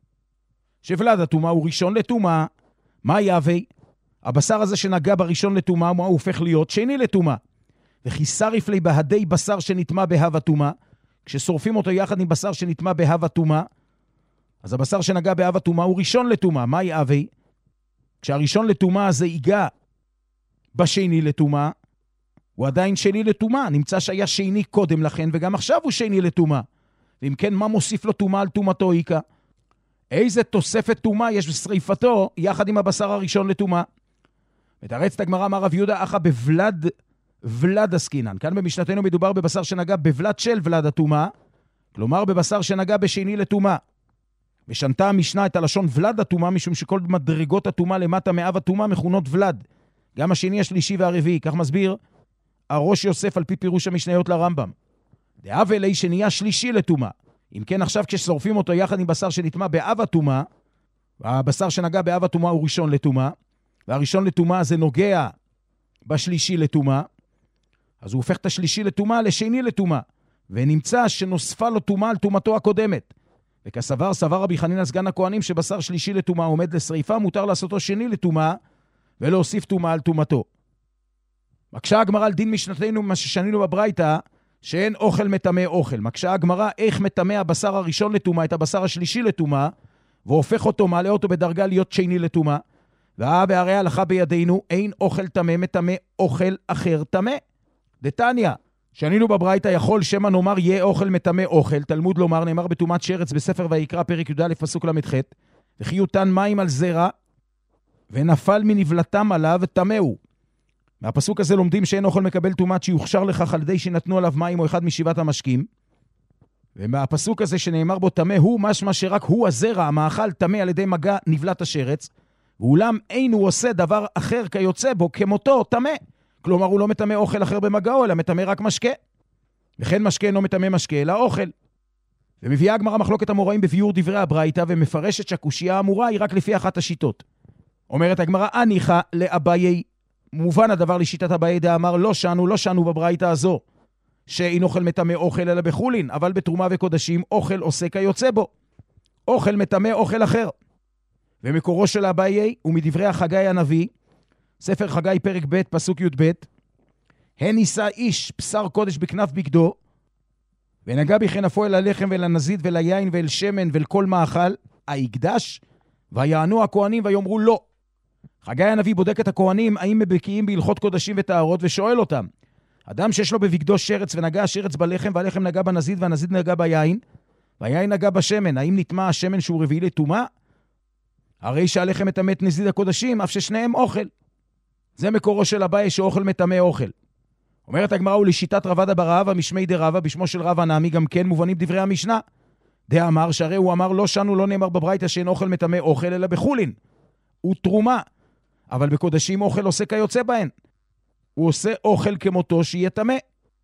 שבלד הטומאה הוא ראשון לטומאה, מה יהווה? הבשר הזה שנגע בראשון לטומאה, מה הוא הופך להיות? שני לטומאה. וכי שריף לי בהדי בשר שנטמע בהב הטומאה, כששורפים אותו יחד עם בשר שנטמע בהב הטומאה, אז הבשר שנגע בהב הטומאה הוא ראשון לטומאה. מה יהווה? כשהראשון לטומאה הזה ייגע בשני לטומאה, הוא עדיין שני לטומאה. נמצא שהיה שני קודם לכן, וגם עכשיו הוא שני לטומאה. ואם כן, מה מוסיף לו טומאה על טומאתו איקה? איזה תוספת טומאה יש בשריפתו יחד עם הבשר הראשון לטומאה? מתרצת הגמרא, אמר רב יהודה, אחא בבלד ולד עסקינן. כאן במשנתנו מדובר בבשר שנגע בבלד של ולד הטומאה, כלומר בבשר שנגע בשני לטומאה. ושנתה המשנה את הלשון ולד הטומאה, משום שכל מדרגות הטומאה למטה מאב הטומאה מכונות ולד. גם השני, השלישי והרביעי. כך מסביר הראש יוסף על פי פירוש המשניות לרמב"ם. דאב אלי שנהיה שלישי לטומאה. אם כן, עכשיו כששורפים אותו יחד עם בשר שנטמע באב הטומאה, הבשר שנגע באב הטומאה הוא ראשון לטומאה, והראשון לטומאה זה נוגע בשלישי לטומאה, אז הוא הופך את השלישי לטומאה לשני לטומאה, ונמצא שנוספה לו טומאה על טומאתו הקודמת. וכסבר סבר רבי חנינא סגן הכהנים שבשר שלישי לטומאה עומד לשריפה, מותר לעשותו שני לטומאה, ולהוסיף טומאה על טומאתו. מקשה הגמרא על דין משנתנו מה ששנינו בברייתא, שאין אוכל מטמא אוכל. מקשה הגמרא איך מטמא הבשר הראשון לטומאה את הבשר השלישי לטומאה, והופך אותו, מעלה אותו בדרגה להיות שני לטומאה. והרי ההלכה בידינו, אין אוכל טמא מטמא אוכל אחר טמא. דתניא, שנינו בברייתא יכול שמא נאמר יהיה אוכל מטמא אוכל, תלמוד לומר, נאמר בטומאת שרץ בספר ויקרא פרק י"א פסוק למ"ח, וכי יותן מים על זרע ונפל מנבלתם עליו טמא הוא. מהפסוק הזה לומדים שאין אוכל מקבל טומאת שיוכשר לכך על ידי שנתנו עליו מים או אחד משבעת המשקים. ומהפסוק הזה שנאמר בו טמא הוא, משמע שרק הוא הזרע, המאכל טמא על ידי מגע נבלת השרץ, ואולם אין הוא עושה דבר אחר כיוצא בו כמותו טמא. כלומר הוא לא מטמא אוכל אחר במגעו, אלא מטמא רק משקה. וכן משקה אינו מטמא משקה, אלא אוכל. ומביאה הגמרא מחלוקת המוראים בביאור דברי הברייתא, ומפרשת שהקושייה האמורה היא רק לפי אחת השיטות. אומרת הגמרא, הניחא לאביי, מובן הדבר לשיטת אביי דאמר, לא שנו, לא שנו בברייתא הזו, שאין אוכל מטמא אוכל אלא בחולין, אבל בתרומה וקודשים אוכל עושה כיוצא בו. אוכל מטמא אוכל אחר. ומקורו של אביי הוא מדברי החגי הנביא, ספר חגי פרק ב' פסוק י"ב, הן נישא איש בשר קודש בכנף בגדו, ונגע בכנפו אל הלחם ואל הנזיד ואל היין ואל שמן ואל כל מאכל, ההקדש, ויענו הכהנים ויאמרו לא. חגי הנביא בודק את הכהנים, האם מבקיעים בהלכות קודשים וטהרות, ושואל אותם, אדם שיש לו בבגדו שרץ ונגע השרץ בלחם, והלחם נגע בנזיד והנזיד נגע ביין, והיין נגע בשמן, האם נטמע השמן שהוא רביעי לטומאה? הרי שהלחם מטמא את נזיד הקודשים, אף ששניהם אוכל. זה מקורו של אביי שאוכל מטמא אוכל. אומרת הגמרא, ולשיטת רבא בר אבא משמי דרבא, בשמו של רבא נעמי גם כן מובנים דברי המשנה. דאמר, שהרי הוא אמר לא שנו, לא נאמר בברייתא שאין אוכל מטמא אוכל, אלא בחולין. הוא תרומה, אבל בקודשים אוכל עושה כיוצא בהן. הוא עושה אוכל כמותו שיהיה טמא.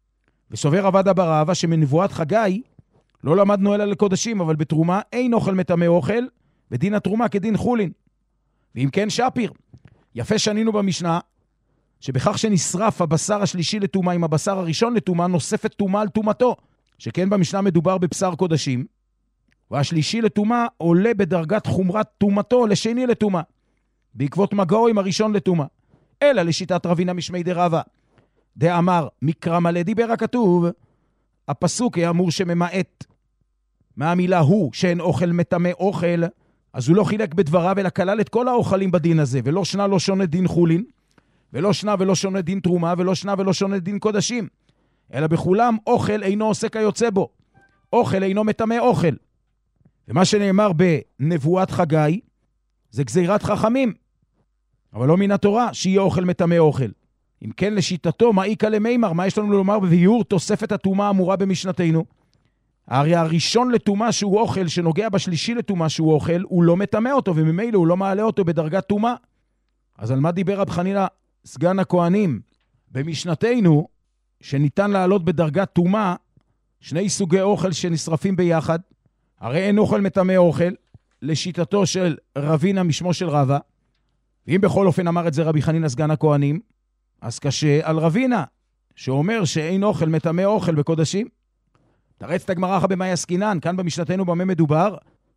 וסובר רבא בר אבא שמנבואת חגי לא למדנו אלא לקודשים, אבל בתרומה אין אוכל מטמא אוכל, ודין התרומה כדין חולין. ואם כן שפיר, יפה שנינו במשנה, שבכך שנשרף הבשר השלישי לטומאה עם הבשר הראשון לטומאה, נוספת טומאה על טומאתו, שכן במשנה מדובר בבשר קודשים, והשלישי לטומאה עולה בדרגת חומרת טומאתו לשני לטומאה, בעקבות מגעו עם הראשון לטומאה. אלא לשיטת רבינה משמי דרבא, דאמר מקרא מלא דיבר הכתוב, הפסוק האמור שממעט מהמילה הוא שאין אוכל מטמא אוכל, אז הוא לא חילק בדבריו אלא כלל את כל האוכלים בדין הזה, ולא שנה לא שונה דין חולין, ולא שנה ולא שונה דין תרומה, ולא שנה ולא שונה דין קודשים, אלא בכולם אוכל אינו עושה כיוצא בו, אוכל אינו מטמא אוכל. ומה שנאמר בנבואת חגי זה גזירת חכמים, אבל לא מן התורה שיהיה אוכל מטמא אוכל. אם כן לשיטתו, מה איקה למימר? מה יש לנו לומר בביאור תוספת הטומאה האמורה במשנתנו? הרי הראשון לטומאה שהוא אוכל, שנוגע בשלישי לטומאה שהוא אוכל, הוא לא מטמא אותו, וממילא הוא לא מעלה אותו בדרגת טומאה. אז על מה דיבר רב חנינא סגן הכהנים במשנתנו, שניתן לעלות בדרגת טומאה שני סוגי אוכל שנשרפים ביחד? הרי אין אוכל מטמא אוכל, לשיטתו של רבינה משמו של רבא. ואם בכל אופן אמר את זה רבי חנינא סגן הכהנים, אז קשה על רבינה, שאומר שאין אוכל מטמא אוכל בקודשים. תרץ את הגמרא במאי עסקינן, כאן במשנתנו במה מדובר?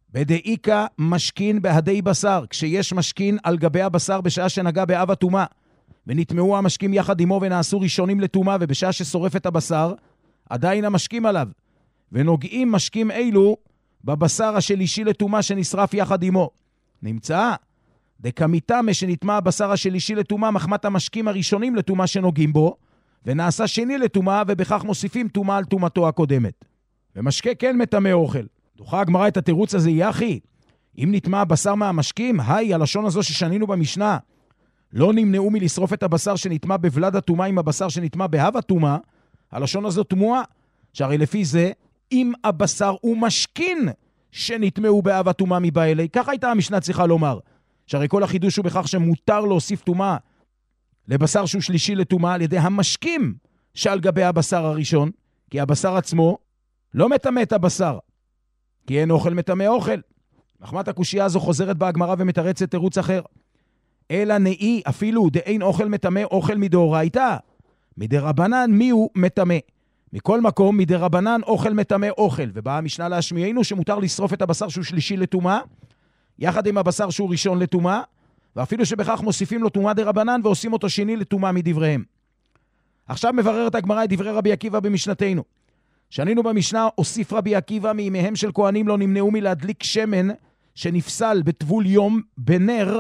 בדאיקה משכין בהדי בשר, כשיש משכין על גבי הבשר בשעה שנגע באב הטומאה, ונטמעו המשקים יחד עמו ונעשו ראשונים לטומאה, ובשעה ששורף את הבשר, עדיין המשקים עליו, ונוגעים משקים אלו בבשר השלישי לטומאה שנשרף יחד עמו. נמצא דקמיתמה שנטמע הבשר השלישי לטומאה מחמת המשקים הראשונים לטומאה שנוגעים בו, ונעשה שני לטומאה, ובכך מוסיפים טומאה על טומאתו הקודמת. ומשקה כן מטמא אוכל. דוחה הגמרא את התירוץ הזה, יחי, אם נטמע הבשר מהמשקים, היי, הלשון הזו ששנינו במשנה, לא נמנעו מלשרוף את הבשר שנטמע בבלד הטומאה עם הבשר שנטמע בהב הטומאה, הלשון הזו תמוהה, שהרי לפי זה, אם הבשר הוא משכין שנטמעו בהב הטומאה מבא אלי, ככה הייתה המשנה צריכה לומר, שהרי כל החידוש הוא בכך שמותר להוסיף טומאה לבשר שהוא שלישי לטומאה על ידי המשקים שעל גבי הבשר הראשון, כי הבשר עצמו לא מטמא את הבשר, כי אין אוכל מטמא אוכל. מחמת הקושייה הזו חוזרת בה הגמרא ומתרצת תירוץ אחר. אלא נאי אפילו דאין אוכל מטמא אוכל מדאורייתא, מדרבנן מיהו מטמא. מכל מקום מדרבנן אוכל מטמא אוכל, ובאה המשנה להשמיענו שמותר לשרוף את הבשר שהוא שלישי לטומאה, יחד עם הבשר שהוא ראשון לטומאה, ואפילו שבכך מוסיפים לו טומאה דרבנן ועושים אותו שני לטומאה מדבריהם. עכשיו מבררת הגמרא את דברי רבי עקיבא במשנתנו. שנינו במשנה, הוסיף רבי עקיבא, מימיהם של כהנים לא נמנעו מלהדליק שמן שנפסל בטבול יום בנר,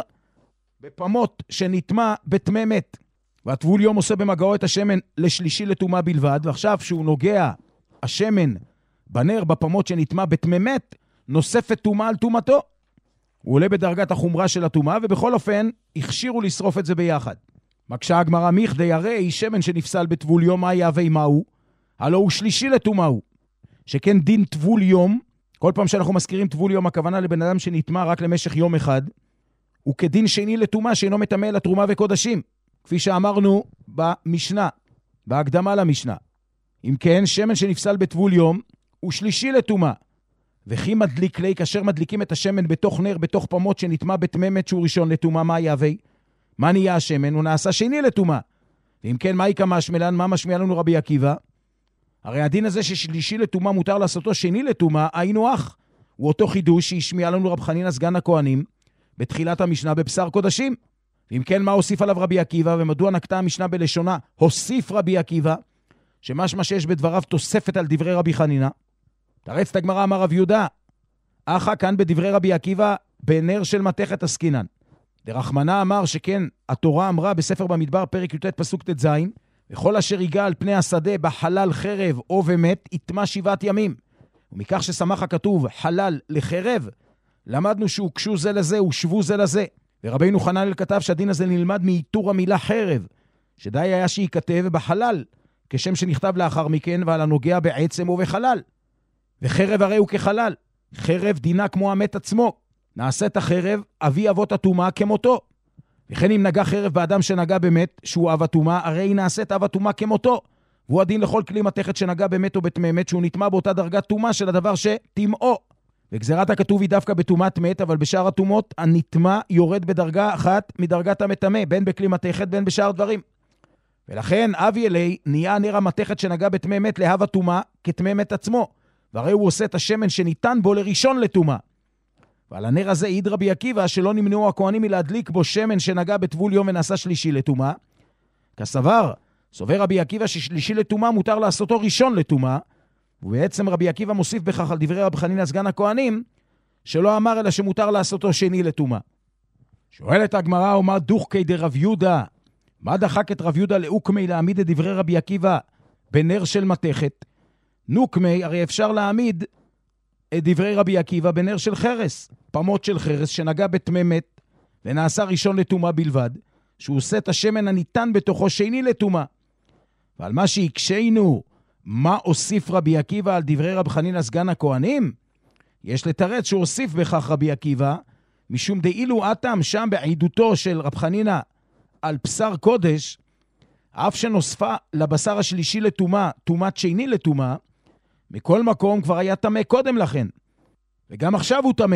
בפמות שנטמע בטמא מת. והטבול יום עושה במגעו את השמן לשלישי לטומאה בלבד, ועכשיו שהוא נוגע השמן בנר בפמות שנטמע בטמא מת, נוספת טומאה על טומאתו. הוא עולה בדרגת החומרה של הטומאה, ובכל אופן הכשירו לשרוף את זה ביחד. מקשה הגמרא מיכדי, הרי שמן שנפסל בטבול יום, מה יהווה מהו? הלא הוא שלישי לטומאה הוא. שכן דין טבול יום, כל פעם שאנחנו מזכירים טבול יום, הכוונה לבן אדם שנטמע רק למשך יום אחד, הוא כדין שני לטומאה שאינו מטמא אלא תרומה וקודשים, כפי שאמרנו במשנה, בהקדמה למשנה. אם כן, שמן שנפסל בטבול יום, הוא שלישי לטומאה. וכי מדליק לי, כאשר מדליקים את השמן בתוך נר, בתוך פמות שנטמע בטמא מת שהוא ראשון לטומאה, מה יהווה? מה נהיה השמן? הוא נעשה שני לטומאה. ואם כן, מה יקמה השמלן? מה משמיע לנו רבי עקיבא? הרי הדין הזה ששלישי לטומאה מותר לעשותו שני לטומאה, היינו אח. הוא אותו חידוש שהשמיע לנו רב חנינא סגן הכהנים, בתחילת המשנה בבשר קודשים. ואם כן, מה הוסיף עליו רבי עקיבא, ומדוע נקטה המשנה בלשונה, הוסיף רבי עקיבא, שמשמע שיש בדבריו תוספת על דברי רבי חנינא? תרץ את הגמרא, אמר רב יהודה, אחא כאן בדברי רבי עקיבא, בנר של מתכת עסקינן. דרחמנא אמר שכן, התורה אמרה בספר במדבר, פרק י"ט פסוק ט"ז, וכל אשר ייגע על פני השדה בחלל חרב או ומת, יטמע שבעת ימים. ומכך ששמח הכתוב חלל לחרב, למדנו שהוקשו זה לזה, הושבו זה לזה. ורבינו חננאל כתב שהדין הזה נלמד מאיתור המילה חרב, שדי היה שייכתב בחלל, כשם שנכתב לאחר מכן, ועל הנוגע בעצם ובחלל. וחרב הרי הוא כחלל. חרב דינה כמו המת עצמו. נעשית החרב אבי אבות הטומאה כמותו. וכן אם נגע חרב באדם שנגע במת, שהוא אב הטומאה, הרי נעשית אב הטומאה כמותו. והוא הדין לכל כלי מתכת שנגע במת או בטמא מת, שהוא נטמע באותה דרגת טומאה של הדבר שטמאו. וגזירת הכתוב היא דווקא בטומאת מת, אבל בשאר הטומאות הנטמע יורד בדרגה אחת מדרגת המטמא, בין בכלי מתכת בין בשאר דברים. ולכן אבי אלי נהיה נר המתכת שנגע בטמא מת להב הטומאה כטמא מת עצמו, והרי הוא עושה את השמן שניתן בו לראשון לטומאה. ועל הנר הזה העיד רבי עקיבא שלא נמנעו הכהנים מלהדליק בו שמן שנגע בטבול יום ונעשה שלישי לטומאה. כסבר, סובר רבי עקיבא ששלישי לטומאה מותר לעשותו ראשון לטומאה, ובעצם רבי עקיבא מוסיף בכך על דברי רב חנינא סגן הכהנים, שלא אמר אלא שמותר לעשותו שני לטומאה. שואלת הגמרא, ומה דוחקי דרב יהודה? מה דחק את רב יהודה לאוקמי להעמיד את דברי רבי עקיבא בנר של מתכת? נוקמי, הרי אפשר להעמיד את דברי רבי עקיבא בנר של חרס, פמות של חרס שנגע בטמא מת ונעשה ראשון לטומאה בלבד, שהוא עושה את השמן הניתן בתוכו שני לטומאה. ועל מה שהקשינו, מה הוסיף רבי עקיבא על דברי רב חנינא סגן הכהנים? יש לתרץ שהוא הוסיף בכך רבי עקיבא, משום דאילו אטם שם בעידותו של רב חנינא על בשר קודש, אף שנוספה לבשר השלישי לטומאה, טומאת שני לטומאה, מכל מקום כבר היה טמא קודם לכן. וגם עכשיו הוא טמא.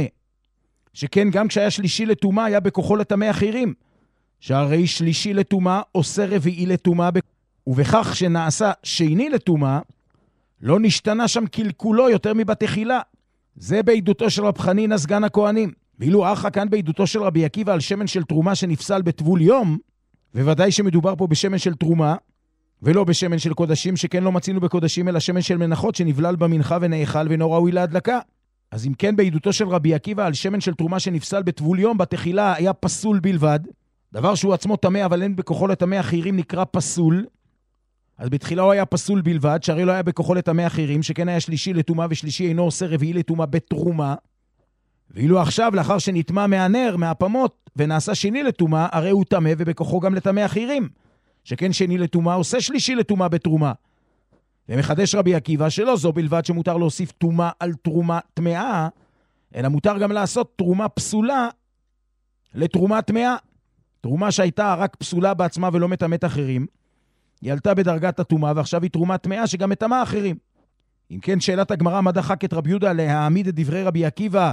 שכן גם כשהיה שלישי לטומאה היה בכוחו לטמא אחרים. שהרי שלישי לטומאה עושה רביעי לטומאה, ובכך שנעשה שני לטומאה, לא נשתנה שם קלקולו יותר מבתחילה. זה בעידותו של רב חנינא סגן הכהנים. ואילו אחא כאן בעידותו של רבי עקיבא על שמן של תרומה שנפסל בטבול יום, וודאי שמדובר פה בשמן של תרומה, ולא בשמן של קודשים, שכן לא מצינו בקודשים, אלא שמן של מנחות שנבלל במנחה ונאכל ואינו ראוי להדלקה. אז אם כן בעידותו של רבי עקיבא על שמן של תרומה שנפסל בטבול יום, בתחילה היה פסול בלבד, דבר שהוא עצמו טמא, אבל אין בכוחו לטמא אחרים, נקרא פסול. אז בתחילה הוא היה פסול בלבד, שהרי לא היה בכוחו לטמא אחרים, שכן היה שלישי לטומאה, ושלישי אינו עושה רביעי לטומאה בתרומה. ואילו עכשיו, לאחר שנטמע מהנר, מהפמות, ונעשה שני לטומאה, הרי הוא טמא ובכוחו גם לטמא אחרים, שכן שני לטומאה עושה שלישי לטומאה בתרומה. ומחדש רבי עקיבא שלא זו בלבד שמותר להוסיף טומאה על תרומה טמאה, אלא מותר גם לעשות תרומה פסולה לתרומה טמאה. תרומה שהייתה רק פסולה בעצמה ולא מטמאת אחרים, היא עלתה בדרגת הטומאה, ועכשיו היא תרומה טמאה שגם מטמאה אחרים. אם כן, שאלת הגמרא, מה דחק את רבי יהודה להעמיד את דברי רבי עקיבא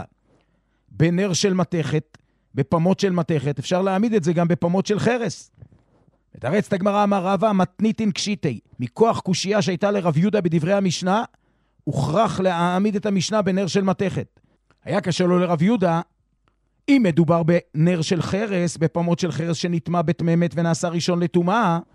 בנר של מתכת, בפמות של מתכת? אפשר להעמיד את זה גם בפמות של חרס. ותרץ את הגמרא, אמר רבא, מתניתין קשיטי, מכוח קושייה שהייתה לרב יהודה בדברי המשנה, הוכרח להעמיד את המשנה בנר של מתכת. היה קשה לו לרב יהודה, אם מדובר בנר של חרס, בפמות של חרס שנטמע בטמא מת ונעשה ראשון לטומאה,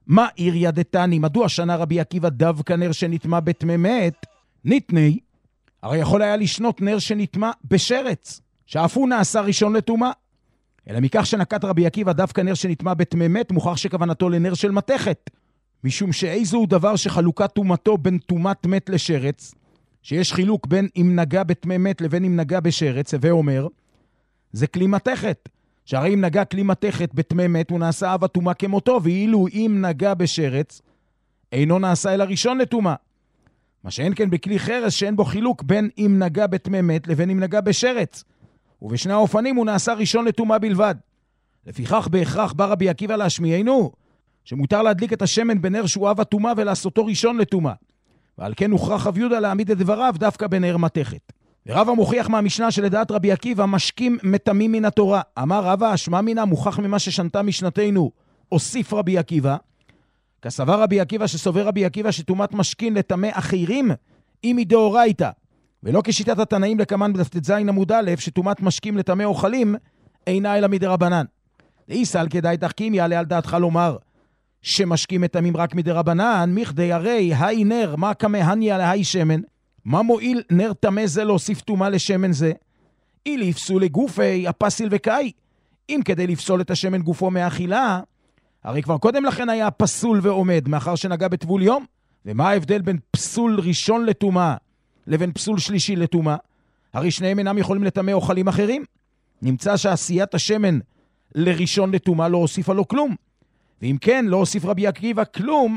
מה עיר ידתני? מדוע שנה רבי עקיבא דווקא נר שנטמא בתממת? ניתני, הרי יכול היה לשנות נר שנטמא בשרץ, שאף הוא נעשה ראשון לטומאה. אלא מכך שנקט רבי עקיבא דווקא נר שנטמא בתממת, מוכח שכוונתו לנר של מתכת. משום שאיזו הוא דבר שחלוקת טומאתו בין טומאת מת לשרץ, שיש חילוק בין אם נגע בתממת לבין אם נגע בשרץ, ואומר, זה כלי מתכת. שהרי אם נגע כלי מתכת בתממת, הוא נעשה אב הטומאה כמותו, ואילו אם נגע בשרץ, אינו נעשה אלא ראשון לטומאה. מה שאין כן בכלי חרס שאין בו חילוק בין אם נגע בתממת לבין אם נגע בשרץ. ובשני האופנים הוא נעשה ראשון לטומאה בלבד. לפיכך בהכרח בא רבי עקיבא להשמיענו, שמותר להדליק את השמן בנר שהוא אב הטומאה ולעשותו ראשון לטומאה. ועל כן הוכרח רב יהודה להעמיד את דבריו דווקא בנר מתכת. ורב המוכיח מהמשנה שלדעת רבי עקיבא משקים מטמאים מן התורה. אמר רבא, השמע מינה מוכח ממה ששנתה משנתנו, הוסיף רבי עקיבא. כסבר רבי עקיבא שסובר רבי עקיבא שטומאת משכין לטמא אחרים, היא מדאורייתא. ולא כשיטת התנאים לקמן בדף ט"ז עמוד א', שטומאת משקים לטמא אוכלים, אינה אלא מדרבנן. דאיסל כדאי תחכים, יעלה על דעתך לומר, שמשקים מטמאים רק מדרבנן, מכדי הרי, היי נר, מה כמה הניה להי שמן? מה מועיל נר טמא זה להוסיף טומאה לשמן זה? אי לפסול לגופי, הפסיל וקאי. אם כדי לפסול את השמן גופו מאכילה, הרי כבר קודם לכן היה פסול ועומד, מאחר שנגע בטבול יום. ומה ההבדל בין פסול ראשון לטומאה לבין פסול שלישי לטומאה? הרי שניהם אינם יכולים לטמא אוכלים אחרים. נמצא שעשיית השמן לראשון לטומאה לא הוסיפה לו כלום. ואם כן, לא הוסיף רבי עקיבא כלום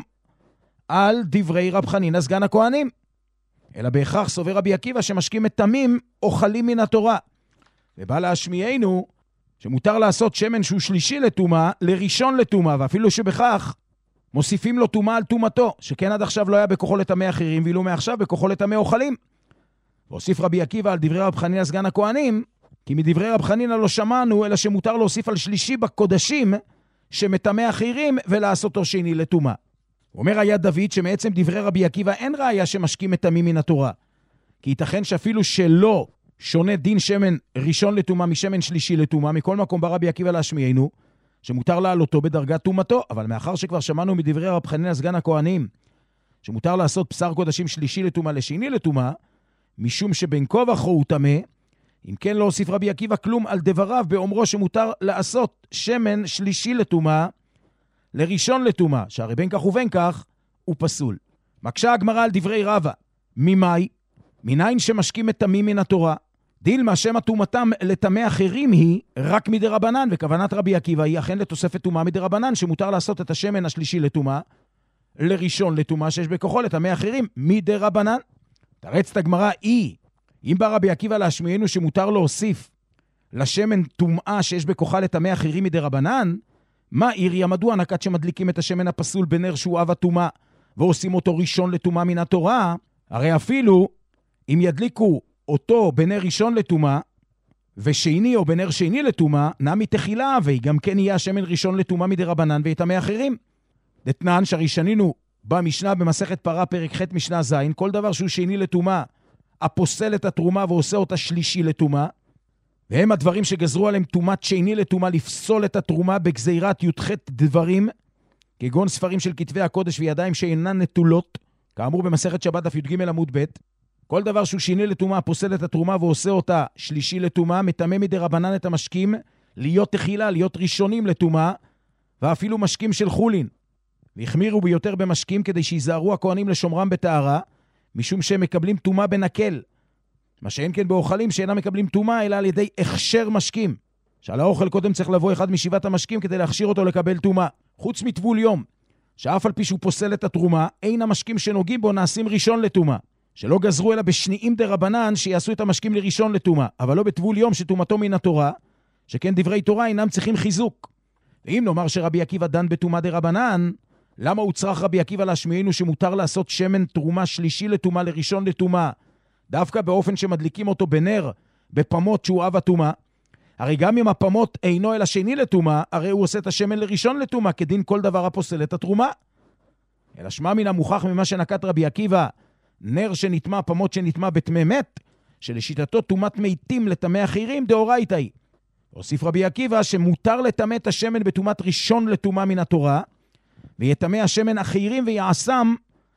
על דברי רב חנינא סגן הכהנים. אלא בהכרח סובר רבי עקיבא שמשקים מטמאים אוכלים מן התורה. ובא להשמיענו שמותר לעשות שמן שהוא שלישי לטומאה לראשון לטומאה, ואפילו שבכך מוסיפים לו טומאה על טומאתו, שכן עד עכשיו לא היה בכוחו לטמא אחרים, ואילו מעכשיו בכוחו לטמא אוכלים. והוסיף רבי עקיבא על דברי רב חנינא סגן הכהנים, כי מדברי רב חנינא לא שמענו, אלא שמותר להוסיף על שלישי בקודשים שמטמא אחרים ולעשותו שני לטומאה. אומר היה דוד שמעצם דברי רבי עקיבא אין ראיה שמשקים מטמאים מן התורה. כי ייתכן שאפילו שלא שונה דין שמן ראשון לטומאה משמן שלישי לטומאה, מכל מקום בא רבי עקיבא להשמיענו, שמותר לעלותו בדרגת טומאתו, אבל מאחר שכבר שמענו מדברי רב חנינא סגן הכהנים, שמותר לעשות בשר קודשים שלישי לטומאה לשני לטומאה, משום שבין כה וכה הוא טמא, אם כן לא הוסיף רבי עקיבא כלום על דבריו באומרו שמותר לעשות שמן שלישי לטומאה לראשון לטומאה, שהרי בין כך ובין כך הוא פסול. מקשה הגמרא על דברי רבא, ממאי, מניין שמשקים מטמאים מן התורה, דילמה שמה טומאתם לטמא אחרים היא רק מדרבנן, וכוונת רבי עקיבא היא אכן לתוספת טומאה מדרבנן, שמותר לעשות את השמן השלישי לטומאה לראשון לטומאה שיש בכוחו לטמא אחרים מדרבנן. תרצת הגמרא היא, אם בא רבי עקיבא להשמיענו שמותר להוסיף לשמן טומאה שיש בכוחה לטמא אחרים מדרבנן, מה עיריה? מדוע נקט שמדליקים את השמן הפסול בנר שהוא אב הטומאה ועושים אותו ראשון לטומאה מן התורה? הרי אפילו אם ידליקו אותו בנר ראשון לטומאה ושני או בנר שני לטומאה, נמי תחילה, וגם כן יהיה השמן ראשון לטומאה מדרבנן ויטמא אחרים. דתנן שהרי שנינו במשנה במסכת פרה פרק ח' משנה ז', כל דבר שהוא שני לטומאה הפוסל את התרומה ועושה אותה שלישי לטומאה, והם הדברים שגזרו עליהם טומאת שני לטומאה לפסול את התרומה בגזירת י"ח דברים, כגון ספרים של כתבי הקודש וידיים שאינן נטולות, כאמור במסכת שבת דף י"ג עמוד ב'. כל דבר שהוא שני לטומאה פוסל את התרומה ועושה אותה שלישי לטומאה, מטמא מדרבנן את המשקים להיות תחילה, להיות ראשונים לטומאה, ואפילו משקים של חולין. והחמירו ביותר במשקים כדי שיזהרו הכהנים לשומרם בטהרה, משום שהם מקבלים טומאה בנקל. מה שאין כן באוכלים שאינם מקבלים טומאה, אלא על ידי הכשר משקים. שעל האוכל קודם צריך לבוא אחד משבעת המשקים כדי להכשיר אותו לקבל טומאה. חוץ מטבול יום, שאף על פי שהוא פוסל את התרומה, אין המשקים שנוגעים בו נעשים ראשון לטומאה. שלא גזרו אלא בשניים דרבנן שיעשו את המשקים לראשון לטומאה, אבל לא בטבול יום שטומאתו מן התורה, שכן דברי תורה אינם צריכים חיזוק. ואם נאמר שרבי עקיבא דן בטומאה דרבנן, למה הוא צריך רבי עקיבא להשמיענו שמותר לעשות שמן תרומה שלישי לטומאה לראשון לטומאה, דווקא באופן שמדליקים אותו בנר, בפמות שהוא אב הטומאה? הרי גם אם הפמות אינו אלא שני לטומאה, הרי הוא עושה את השמן לראשון לטומאה, כדין כל דבר הפוסל את התרומה. אלא שמע מן המוכח ממה שנקט רבי עקיבא, נר שנטמא, פמות שנטמא בטמא מת, שלשיטתו טומאת מתים לטמא אחרים דאורייתא היא. הוסיף רבי עקיבא שמותר לטמא את השמן בטומאת ראשון לטומאה מן התורה, ויטמא השמן אחרים ויעשם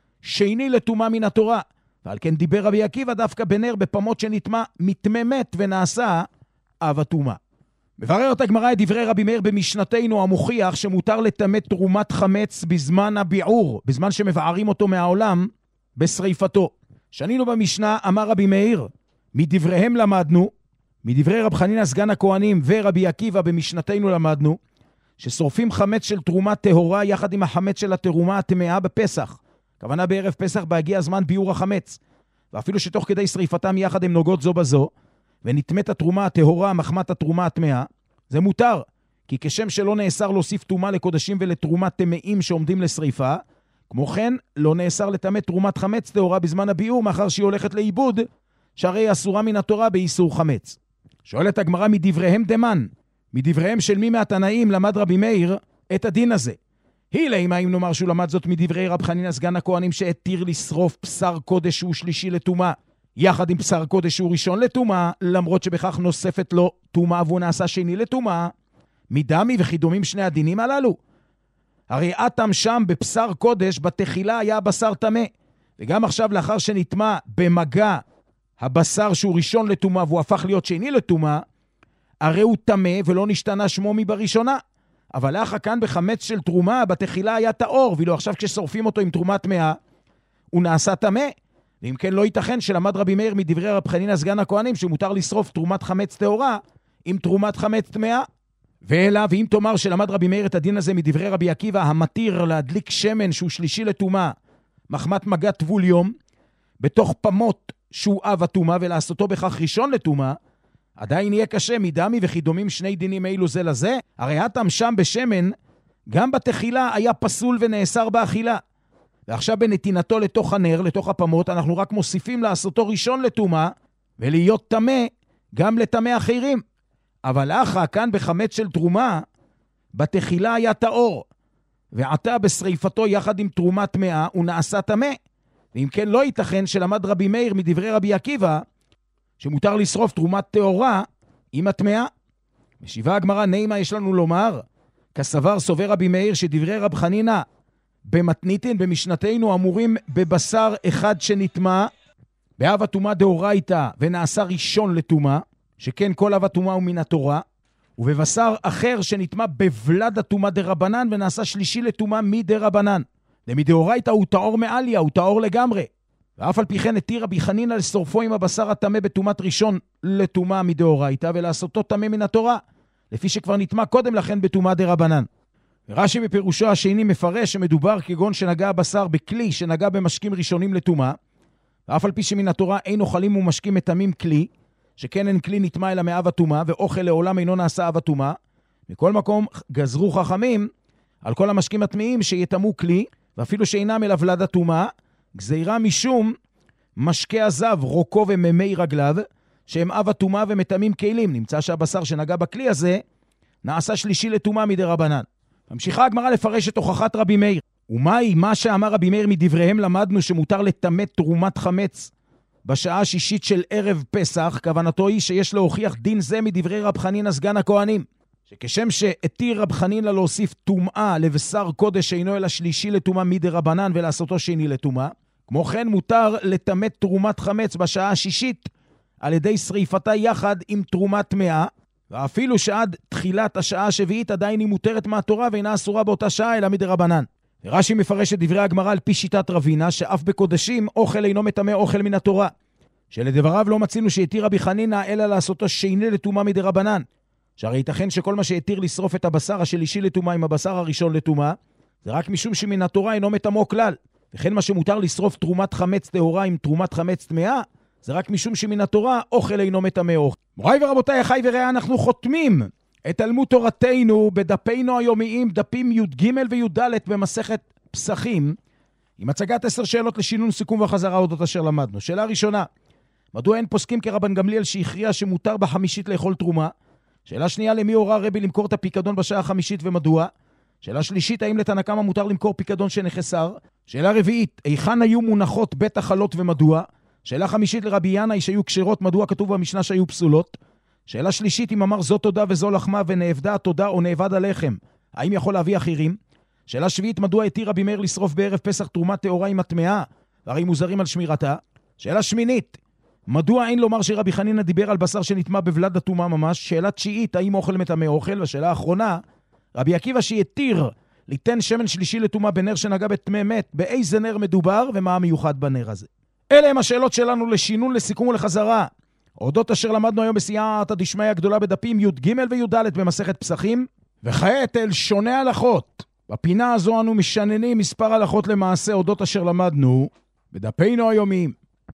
שני לטומאה מן התורה. ועל כן דיבר רבי עקיבא דווקא בנר בפמות שנטמא מטמא מת ונעשה אב הטומאה. מבררת הגמרא את דברי רבי מאיר במשנתנו המוכיח שמותר לטמא תרומת חמץ בזמן הביעור, בזמן שמבערים אותו מהעולם בשריפתו. שנינו במשנה, אמר רבי מאיר, מדבריהם למדנו, מדברי רב חנינא סגן הכהנים ורבי עקיבא במשנתנו למדנו, ששורפים חמץ של תרומה טהורה יחד עם החמץ של התרומה הטמאה בפסח. הכוונה בערב פסח בהגיע הזמן ביעור החמץ. ואפילו שתוך כדי שריפתם יחד הם נוגעות זו בזו, ונטמאת התרומה הטהורה מחמת התרומה הטמאה, זה מותר, כי כשם שלא נאסר להוסיף תרומה לקודשים ולתרומת טמאים שעומדים לשריפה, כמו כן לא נאסר לטמא תרומת חמץ טהורה בזמן הביעור, מאחר שהיא הולכת לאיבוד, שהרי היא אסורה מן התורה באיסור חמץ. שואלת הגמרא מדבריהם דמן, מדבריהם של מי מהתנאים למד רבי מאיר את הדין הזה? היא לאמא אם נאמר שהוא למד זאת מדברי רב חנינא סגן הכהנים שהתיר לשרוף בשר קודש שהוא שלישי לטומאה, יחד עם בשר קודש שהוא ראשון לטומאה, למרות שבכך נוספת לו טומאה והוא נעשה שני לטומאה, מדמי וחידומים שני הדינים הללו. הרי אתם שם בבשר קודש בתחילה היה בשר טמא, וגם עכשיו לאחר שנטמא במגע הבשר שהוא ראשון לטומאה והוא הפך להיות שני לטומאה, הרי הוא טמא ולא נשתנה שמו מבראשונה. אבל לאחר כאן בחמץ של תרומה בתחילה היה טהור, ואילו עכשיו כששורפים אותו עם תרומה טמאה הוא נעשה טמא. ואם כן לא ייתכן שלמד רבי מאיר מדברי רב חנינא סגן הכהנים שמותר לשרוף תרומת חמץ טהורה עם תרומת חמץ טמאה. ואלה, ואם תאמר שלמד רבי מאיר את הדין הזה מדברי רבי עקיבא המתיר להדליק שמן שהוא שלישי לטומאה מחמת מגע טבול יום בתוך פמות שהוא אב הטומאה ולעשותו בכך ראשון לטומאה, עדיין יהיה קשה מדמי וחידומים שני דינים אילו זה לזה. הרי הטם שם בשמן גם בתחילה היה פסול ונאסר באכילה, ועכשיו בנתינתו לתוך הנר, לתוך הפמות, אנחנו רק מוסיפים לעשותו ראשון לטומאה ולהיות טמא גם לטמא אחרים. אבל אחא כאן בחמץ של תרומה בתחילה היה טהור, ועתה בשריפתו יחד עם תרומה טמאה הוא נעשה טמא. ואם כן לא ייתכן שלמד רבי מאיר מדברי רבי עקיבא שמותר לשרוף תרומת טהורה עם הטמאה. משיבה הגמרא נימה יש לנו לומר, כסבר סובר רבי מאיר שדברי רב חנינא במתניתין במשנתנו אמורים בבשר אחד שנטמא באב הטומאה דאורייתא ונעשה ראשון לטומאה, שכן כל אב הטומאה הוא מן התורה, ובבשר אחר שנטמא בבלד הטומאה דרבנן ונעשה שלישי לטומאה מדרבנן. למדאורייתא הוא טהור מעליה, הוא טהור לגמרי. ואף על פי כן התיר רבי חנינא לשרופו עם הבשר הטמא בטומאת ראשון לטומאה מדאורייתא ולעשותו טמא מן התורה, לפי שכבר נטמא קודם לכן בטומאה דרבנן. ורש"י בפירושו השני מפרש שמדובר כגון שנגע הבשר בכלי שנגע במשקים ראשונים לטומאה, ואף על פי שמן התורה אין אוכלים ומשקים מטמאים כלי, שכן אין כלי נטמא אלא מאב הטומאה, ואוכל לעולם אינו נעשה אב הטומאה. מכל מקום גזרו חכמים על כל המשקים הטמאים שיטמאו כלי, ואפילו שאינם אלא ולד הטומאה, גזירה משום משקי הזב, רוקו וממי רגליו, שהם אב הטומאה ומטמאים כלים. נמצא שהבשר שנגע בכלי הזה נעשה שלישי לטומאה מדרבנן. ממשיכה הגמרא לפרש את הוכחת רבי מאיר. ומהי מה שאמר רבי מאיר מדבריהם למדנו שמותר לטמא תרומת חמץ בשעה השישית של ערב פסח, כוונתו היא שיש להוכיח דין זה מדברי רב חנינא סגן הכהנים, שכשם שהתיר רב חנינא להוסיף טומאה לבשר קודש שאינו אלא שלישי לטומאה מדרבנן ולעשותו שני לטומאה, כמו כן מותר לטמא תרומת חמץ בשעה השישית על ידי שריפתה יחד עם תרומת טמאה, ואפילו שעד תחילת השעה השביעית עדיין היא מותרת מהתורה ואינה אסורה באותה שעה אלא מדרבנן. רש"י מפרש את דברי הגמרא על פי שיטת רבינה, שאף בקודשים אוכל אינו מטמא אוכל מן התורה, שלדבריו לא מצינו שהתיר רבי חנינא אלא לעשותו שני לטומאה מדרבנן, שהרי ייתכן שכל מה שהתיר לשרוף את הבשר השלישי לטומאה עם הבשר הראשון לטומאה זה רק משום שמן התורה אינו מטמאו כלל, וכן מה שמותר לשרוף תרומת חמץ טהורה עם תרומת חמץ טמאה זה רק משום שמן התורה אוכל אינו מטמא אוכל. מוריי ורבותיי, אחי ורעי, אנחנו חותמים את תלמוד תורתנו בדפינו היומיים, דפים י"ג וי"ד במסכת פסחים, עם הצגת עשר שאלות לשינון סיכום וחזרה אודות אשר למדנו. שאלה ראשונה, מדוע אין פוסקים כרבן גמליאל שהכריע שמותר בחמישית לאכול תרומה? שאלה שנייה, למי הורה רבי למכור את הפיקדון בשעה החמישית ומדוע? שאלה שלישית, האם לתנא קמא מותר למכור פיקדון שנחסר? שאלה רביעית, היכן היו מונחות בית החלות ומדוע? שאלה חמישית, לרבי ינאי שהיו כשרות, מדוע כתוב במשנה שהיו פסולות? שאלה שלישית, אם אמר זו תודה וזו לחמה ונאבדה התודה או נאבד הלחם, האם יכול להביא אחרים? שאלה שביעית, מדוע התיר רבי מאיר לשרוף בערב פסח תרומת טהורה עם הטמאה, והרי מוזרים על שמירתה? שאלה שמינית, מדוע אין לומר שרבי חנינא דיבר על בשר שנטמא בבלד הטומאה ממש? שאלה תשיעית, האם אוכל מטמא אוכל? והשאלה האחרונה, רבי עקיבא שהתיר ליתן שמן שלישי לטומאה בנר שנגע בטמא מת, באיזה נר מדובר ומה המיוחד בנר הזה? אלה הם השאלות שלנו לשינון, לסיכום ולחזרה. אודות אשר למדנו היום בסייעתא דשמיא הגדולה בדפים י"ג וי"ד במסכת פסחים, וכעת אל שונה הלכות. בפינה הזו אנו משננים מספר הלכות למעשה אודות אשר למדנו בדפינו היומיים.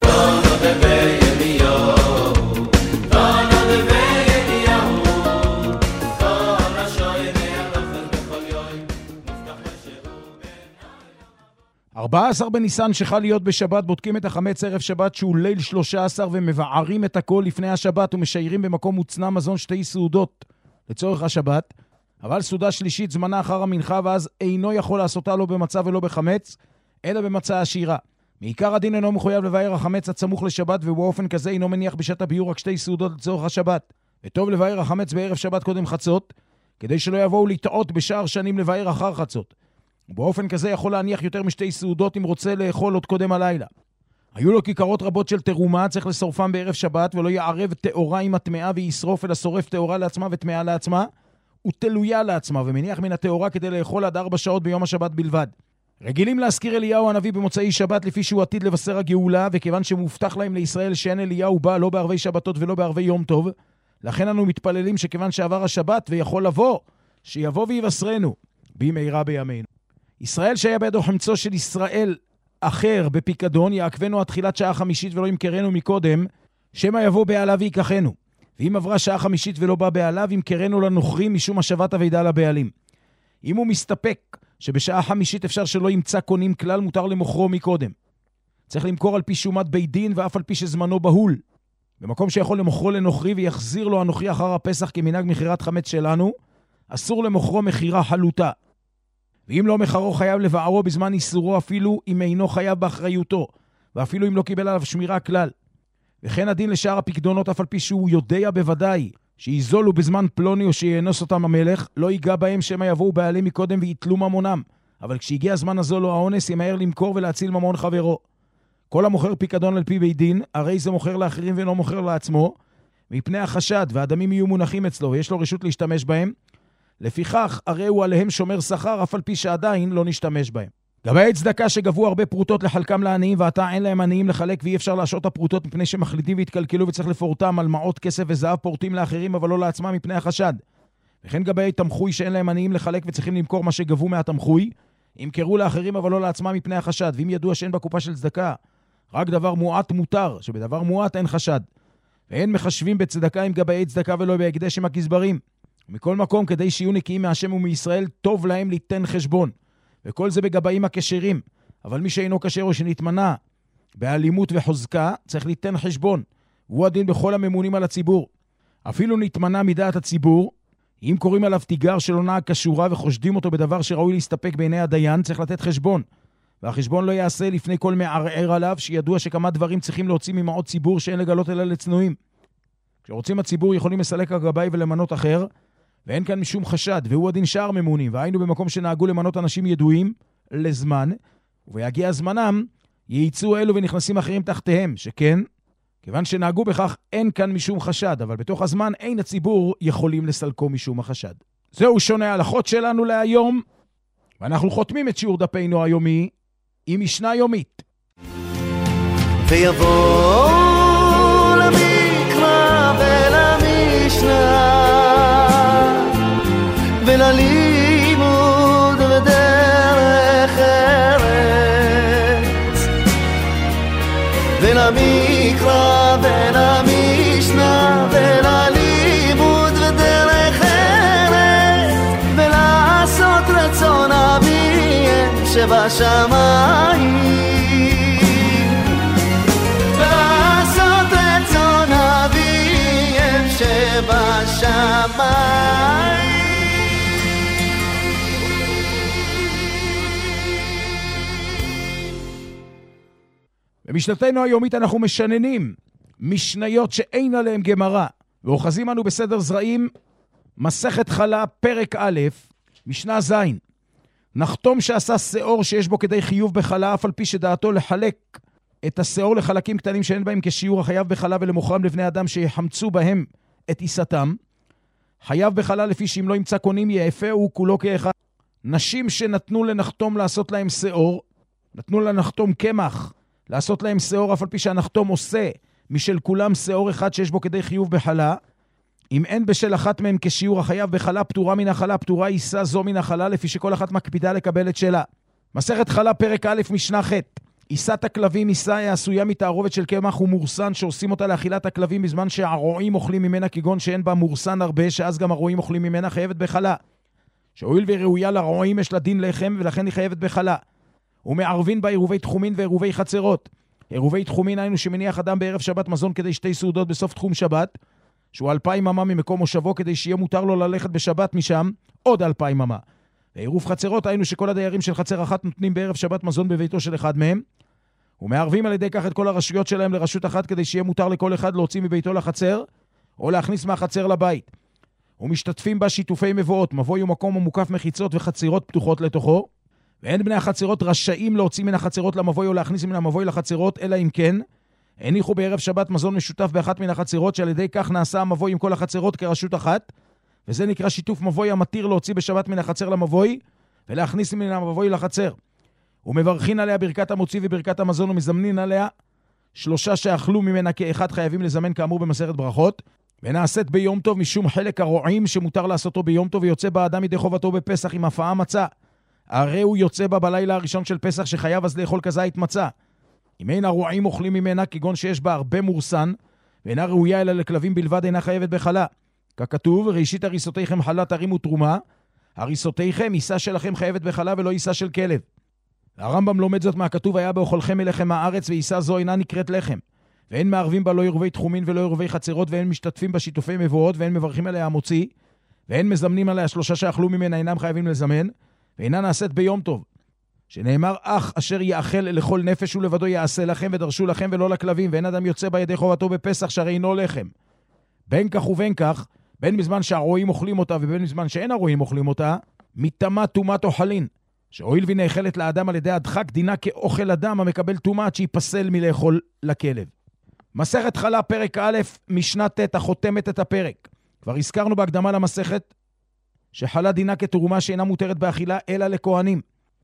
ארבעה עשר בניסן שחל להיות בשבת, בודקים את החמץ ערב שבת שהוא ליל שלושה עשר ומבערים את הכל לפני השבת ומשיירים במקום מוצנע מזון שתי סעודות לצורך השבת, אבל סעודה שלישית זמנה אחר המנחה, ואז אינו יכול לעשותה לא במצה ולא בחמץ אלא במצה עשירה. מעיקר הדין אינו מחויב לבאר החמץ הצמוך לשבת, ובאופן כזה אינו מניח בשעת הביור רק שתי סעודות לצורך השבת. וטוב לבאר החמץ בערב שבת קודם חצות, כדי שלא יבואו לטעות בשאר שנים לבאר אחר חצות. ובאופן כזה יכול להניח יותר משתי סעודות אם רוצה לאכול עוד קודם הלילה. היו לו כיכרות רבות של תרומה, צריך לשורפם בערב שבת, ולא יערב תאורה עם הטמאה וישרוף, אלא שורף תאורה לעצמה וטמאה לעצמה, ותלויה לעצמה, ומניח מן התאורה כדי לאכול עד ארבע שעות ביום השבת בלבד. רגילים להזכיר אליהו הנביא במוצאי שבת לפי שהוא עתיד לבשר הגאולה, וכיוון שמובטח להם לישראל שאין אליהו בא לא בערבי שבתות ולא בערבי יום טוב, לכן אנו מתפללים שכיוון שעבר השבת ויכול לבוא, שיבוא ויבשרנו במהרה בימינו. ישראל שהיה בידו חמצו של ישראל אחר בפיקדון, יעקבנו עד תחילת שעה חמישית ולא ימכרנו מקודם, שמה יבוא בעליו ויקחנו. ואם עברה שעה חמישית ולא בא בעליו, ימכרנו לנוכרים משום השבת הוידה לבעלים. אם הוא מסתפק שבשעה חמישית אפשר שלא ימצא קונים כלל, מותר למוכרו מקודם. צריך למכור על פי שומת בית דין ואף על פי שזמנו בהול. במקום שיכול למוכרו לנוכרי ויחזיר לו הנוכרי אחר הפסח כמנהג מחירת חמץ שלנו, אסור למוכרו מחירה חלוטה. ואם לא מחרו חייב לבערו בזמן איסורו, אפילו אם אינו חייב באחריותו, ואפילו אם לא קיבל עליו שמירה כלל. וכן הדין לשאר הפקדונות, אף על פי שהוא יודע בוודאי שיזולו בזמן פלוני או שיאנוס אותם המלך, לא ייגע בהם שמה יבואו בעלים מקודם ויתלו ממונם. אבל כשהגיע הזמן הזו לו האונס, ימהר למכור ולהציל ממון חברו. כל המוכר פיקדון על פי בית דין, הרי זה מוכר לאחרים ואינו מוכר לעצמו, מפני החשד, והדמים יהיו מונחים אצלו ויש לו רשות להשתמש בהם. לפיכך, הרי הוא עליהם שומר שכר, אף על פי שעדיין לא נשתמש בהם. גבי צדקה שגבו הרבה פרוטות לחלקם לעניים, ועתה אין להם עניים לחלק, ואי אפשר להשעות הפרוטות מפני שמחליטים והתקלקלו וצריך לפורטם על מעות כסף וזהב, פורטים לאחרים אבל לא לעצמם מפני החשד. וכן גבי תמחוי שאין להם עניים לחלק וצריכים למכור מה שגבו מהתמחוי, ימכרו לאחרים אבל לא לעצמם מפני החשד. ואם ידוע שאין בקופה של צדקה רק דבר מועט מותר, שבדבר מועט אין חשד. ואין מחשבים בצדקה עם גבי צדקה ולא בהקדש עם הגזברים. מכל מקום, כדי שיהיו נקיים מהשם ומישראל, טוב להם ליתן חשבון. וכל זה בגבאים הכשרים. אבל מי שאינו כשר או שנתמנה באלימות וחוזקה, צריך ליתן חשבון. והוא הדין בכל הממונים על הציבור. אפילו נתמנה מדעת הציבור, אם קוראים עליו תיגר שלא נהג כשורה וחושדים אותו בדבר שראוי להסתפק בעיני הדיין, צריך לתת חשבון. והחשבון לא יעשה לפני כל מערער עליו, שידוע שכמה דברים צריכים להוציא ממעות ציבור שאין לגלות אלא לצנועים. כשרוצים הציבור יכולים לסלק הגבאי ולמנות אחר, ואין כאן משום חשד, והוא הדין שאר ממונים, והיינו במקום שנהגו למנות אנשים ידועים לזמן, וביגיע זמנם ייצאו אלו ונכנסים אחרים תחתיהם, שכן, כיוון שנהגו בכך אין כאן משום חשד, אבל בתוך הזמן אין הציבור יכולים לסלקו משום החשד. זהו שונה ההלכות שלנו להיום, ואנחנו חותמים את שיעור דפינו היומי עם משנה יומית. ויבוא למקרא ולמשנה וללימוד ודרך ארץ, ולמקרא ולמשנה וללימוד ודרך ארץ, ולעשות רצון אביהם שבשמיים, ולעשות רצון אביהם שבשמיים. במשנתנו היומית אנחנו משננים משניות שאין עליהם גמרא, ואוחזים אנו בסדר זרעים מסכת חלה פרק א', משנה זין. נחתום שעשה שיעור שיש בו כדי חיוב בחלה, אף על פי שדעתו לחלק את השיעור לחלקים קטנים שאין בהם כשיעור החייב בחלה ולמוכרם לבני אדם שיחמצו בהם את עיסתם. חייב בחלה לפי שאם לא ימצא קונים יאפה הוא כולו כאחד. נשים שנתנו לנחתום לעשות להם שיעור, נתנו לנחתום קמח לעשות להם שיעור, אף על פי שהנחתום עושה משל כולם שיעור אחד שיש בו כדי חיוב בחלה, אם אין בשל אחת מהם כשיעור החייב בחלה, פטורה מן החלה, פטורה עיסה זו מן החלה, לפי שכל אחת מקפידה לקבל את שלה. מסכת חלה פרק א' משנה ח'. עיסת הכלבים עיסה היא עשויה מתערובת של קמח ומורסן שעושים אותה לאכילת הכלבים בזמן שהרועים אוכלים ממנה, כגון שאין בה מורסן הרבה, שאז גם הרועים אוכלים ממנה, חייבת בחלה. שהואיל וראויה לרועים יש לה דין לחם ולכן היא חייבת בחלה. ומערבין בה עירובי תחומין ועירובי חצרות. עירובי תחומין היינו שמניח אדם בערב שבת מזון כדי שתי סעודות בסוף תחום שבת, שהוא אלפיים אמה ממקום מושבו כדי שיהיה מותר לו ללכת בשבת משם עוד אלפיים אמה. ועירוב חצרות היינו שכל הדיירים של חצר אחת נותנים בערב שבת מזון בביתו של אחד מהם, ומערבים על ידי כך את כל הרשויות שלהם לרשות אחת כדי שיהיה מותר לכל אחד להוציא מביתו לחצר או להכניס מהחצר לבית. ומשתתפים בה שיתופי מבואות, מבוי הוא מקום המוקף מחיצות וחצירות פתוחות לתוכו, ואין בני החצרות רשאים להוציא מן החצרות למבוי או להכניס מן המבוי לחצרות, אלא אם כן הניחו בערב שבת מזון משותף באחת מן החצרות, שעל ידי כך נעשה המבוי עם כל החצרות כרשות אחת, וזה נקרא שיתוף מבוי המתיר להוציא בשבת מן החצר למבוי ולהכניס מן המבוי לחצר. ומברכין עליה ברכת המוציא וברכת המזון, ומזמנין עליה שלושה שאכלו ממנה כאחד, חייבים לזמן כאמור במסכת ברכות, ונעשית ביום טוב משום חלק הרועים שמותר לעשותו ביום טוב, ויוצא בה אדם ידי חובתו בפסח עם הפעה מצה, הרי הוא יוצא בה בלילה הראשון של פסח שחייב אז לאכול כזית מצה. אם אין הרועים אוכלים ממנה, כגון שיש בה הרבה מורסן ואינה ראויה אלא לכלבים בלבד, אינה חייבת בחלה. ככתוב, ראשית הריסותיכם חלה תרימו תרומה, הריסותיכם עיסה שלכם חייבת בחלה ולא עיסה של כלב. הרמב"ם לומד זאת מהכתוב, היה באוכלכם מלחם הארץ, ועיסה זו אינה נקראת לחם. ואין מערבים בה לא עירובי תחומין ולא עירובי חצרות, ואין משתתפים בה שיתופי מבואות, ואין מברכים עליה המוציא, ואין מזמנים עליה שלושה שאכלו ממנה אינם חייבים לזמן, ואינה נעשית ביום טוב. שנאמר, אך אשר יאכל לכל נפש ולבדו יעשה לכם ודרשו לכם ולא לכלבים, ואין אדם יוצא בה ידי חובתו בפסח שהרי אינו לחם. בין כך ובין כך, בין בזמן שהרועים אוכלים אותה ובין בזמן שאין הרועים אוכלים אותה, מתמה תומת אוכלין, שהואיל ונאכלת לאדם על ידי הדחק, דינה כאוכל אדם המקבל תומת שיפסל מלאכול לכלב. מסכת חלה פרק א' משנה ט' החותמת את הפרק. כבר הזכרנו בהקדמה למסכת שחלה דינה כתרומה שאינה מותרת באכילה אלא לכהנים.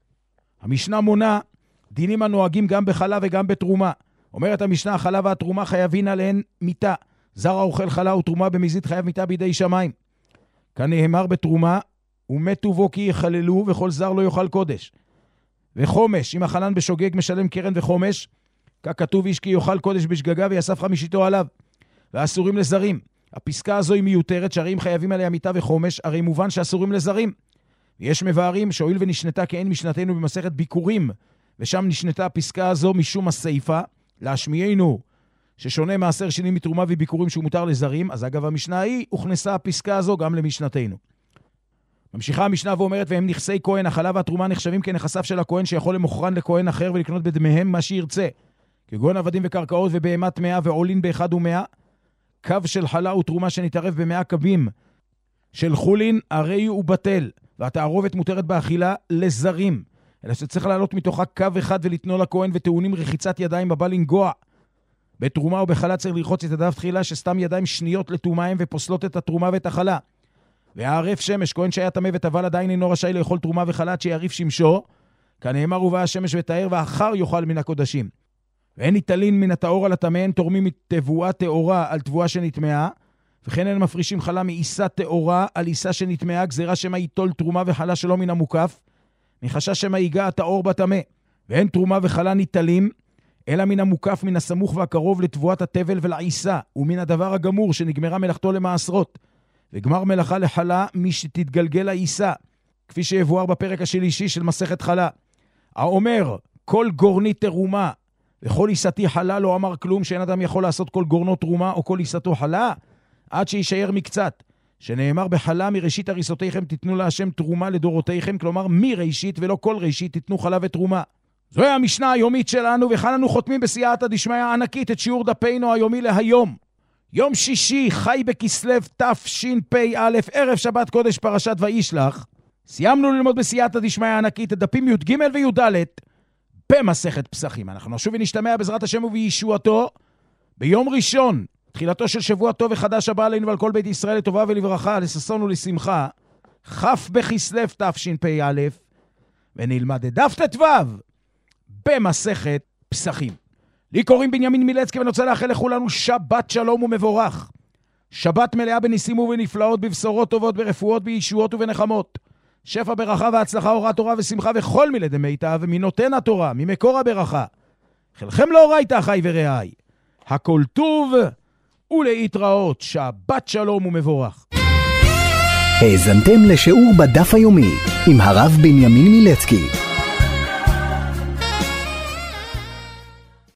המשנה מונה דינים הנוהגים גם בחלה וגם בתרומה. אומרת המשנה, החלה והתרומה חייבין עליהן מיתה. זר האוכל חלה ותרומה במזיד חייב מיתה בידי שמיים. כאן נאמר בתרומה, ומתו בו כי יחללו וכל זר לא יאכל קודש. וחומש, אם החנן בשוגג משלם קרן וחומש, ככתוב איש כי יאכל קודש בשגגה ויאסף חמישיתו עליו. ואסורים לזרים. הפסקה הזו היא מיותרת, שהרי אם חייבים עליה מיתה וחומש, הרי מובן שאסורים לזרים. ויש מבארים שהואיל ונשנתה כאין משנתנו במסכת ביקורים, ושם נשנתה הפסקה הזו משום הסעיפה, להשמיענו ששונה מעשר שנים מתרומה וביקורים שהוא מותר לזרים, אז אגב המשנה היא, הוכנסה הפסקה הזו גם למשנתנו. ממשיכה המשנה ואומרת, והם נכסי כהן, החלה והתרומה נחשבים כנכסיו של הכהן, שיכול למוכרן לכהן אחר ולקנות בדמיהם מה שירצה, כגון עבדים וקרקעות ובהמת מאה ועולין באחד ומאה, קו של חלה ותרומה שנתערב במאה קבים של חולין, הרי הוא בטל, והתערובת מותרת באכילה לזרים, אלא שצריך לעלות מתוכה קו אחד ולתנו לכהן, וטעונים רחיצת ידיים בבא לנגוע. בתרומה או בחלה צריך לרחוץ את ידיו תחילה, שסתם ידיים שניות לטומאהם ופוסלות את התרומה ואת החלה. והערף שמש, כהן שהיה טמא וטבל עדיין אינו רשאי לאכול תרומה וחלה עד שיעריף שמשו, כנאמר ובא השמש ותאר ואחר יאכל מן הקודשים. ואין ניטלין מן הטהור על הטמא, אין תורמים מתבואה טהורה על תבואה שנטמאה, וכן אין מפרישים חלה מעיסה טהורה על עיסה שנטמאה, גזירה שמה ייטול תרומה וחלה שלא מן המוקף, מחשש שמה ייגע הטהור בטמא. ואין תרומה וחלה ניטלים, אלא מן המוקף, מן הסמוך והקרוב לתבואת התבל ולעיסה, ומן הדבר הגמור שנגמרה מלאכתו למעשרות. וגמר מלאכה לחלה מי שתתגלגל העיסה, כפי שיבואר בפרק השלישי של מסכת חלה. האומר, כל גורני תרומה, וכל עיסתי חלה לא אמר כלום, שאין אדם יכול לעשות כל גורנו תרומה או כל עיסתו חלה, עד שישאר מקצת. שנאמר בחלה מראשית הריסותיכם תתנו להשם תרומה לדורותיכם, כלומר מראשית ולא כל ראשית תתנו חלה ותרומה. זוהי המשנה היומית שלנו, וכאן אנו חותמים בסייעתא דשמיא הענקית את שיעור דפינו היומי להיום. יום שישי, חי בכסלו תשפ"א, ערב שבת קודש פרשת וישלח. סיימנו ללמוד בסייעתא דשמיא הענקית את דפים י"ג וי"ד במסכת פסחים. אנחנו שוב ונשתמע בעזרת השם ובישועתו ביום ראשון, תחילתו של שבוע טוב וחדש הבא עלינו ועל כל בית ישראל לטובה ולברכה, לששון ולשמחה, כ' בכסלו תשפ"א, ונלמד את דף ט"ו במסכת פסחים. לי קוראים בנימין מילצקי, ואני רוצה לאחל לכולנו שבת שלום ומבורך. שבת מלאה בניסים ובנפלאות, בבשורות טובות, ברפואות, בישועות ובנחמות. שפע ברכה והצלחה, אורה תורה ושמחה וכל מילי דמיטב, ומנותן התורה, ממקור הברכה. חלכם לאורייתא אחי ורעי. הכל טוב ולהתראות. שבת שלום ומבורך. האזנתם לשיעור בדף היומי עם הרב בנימין מילצקי.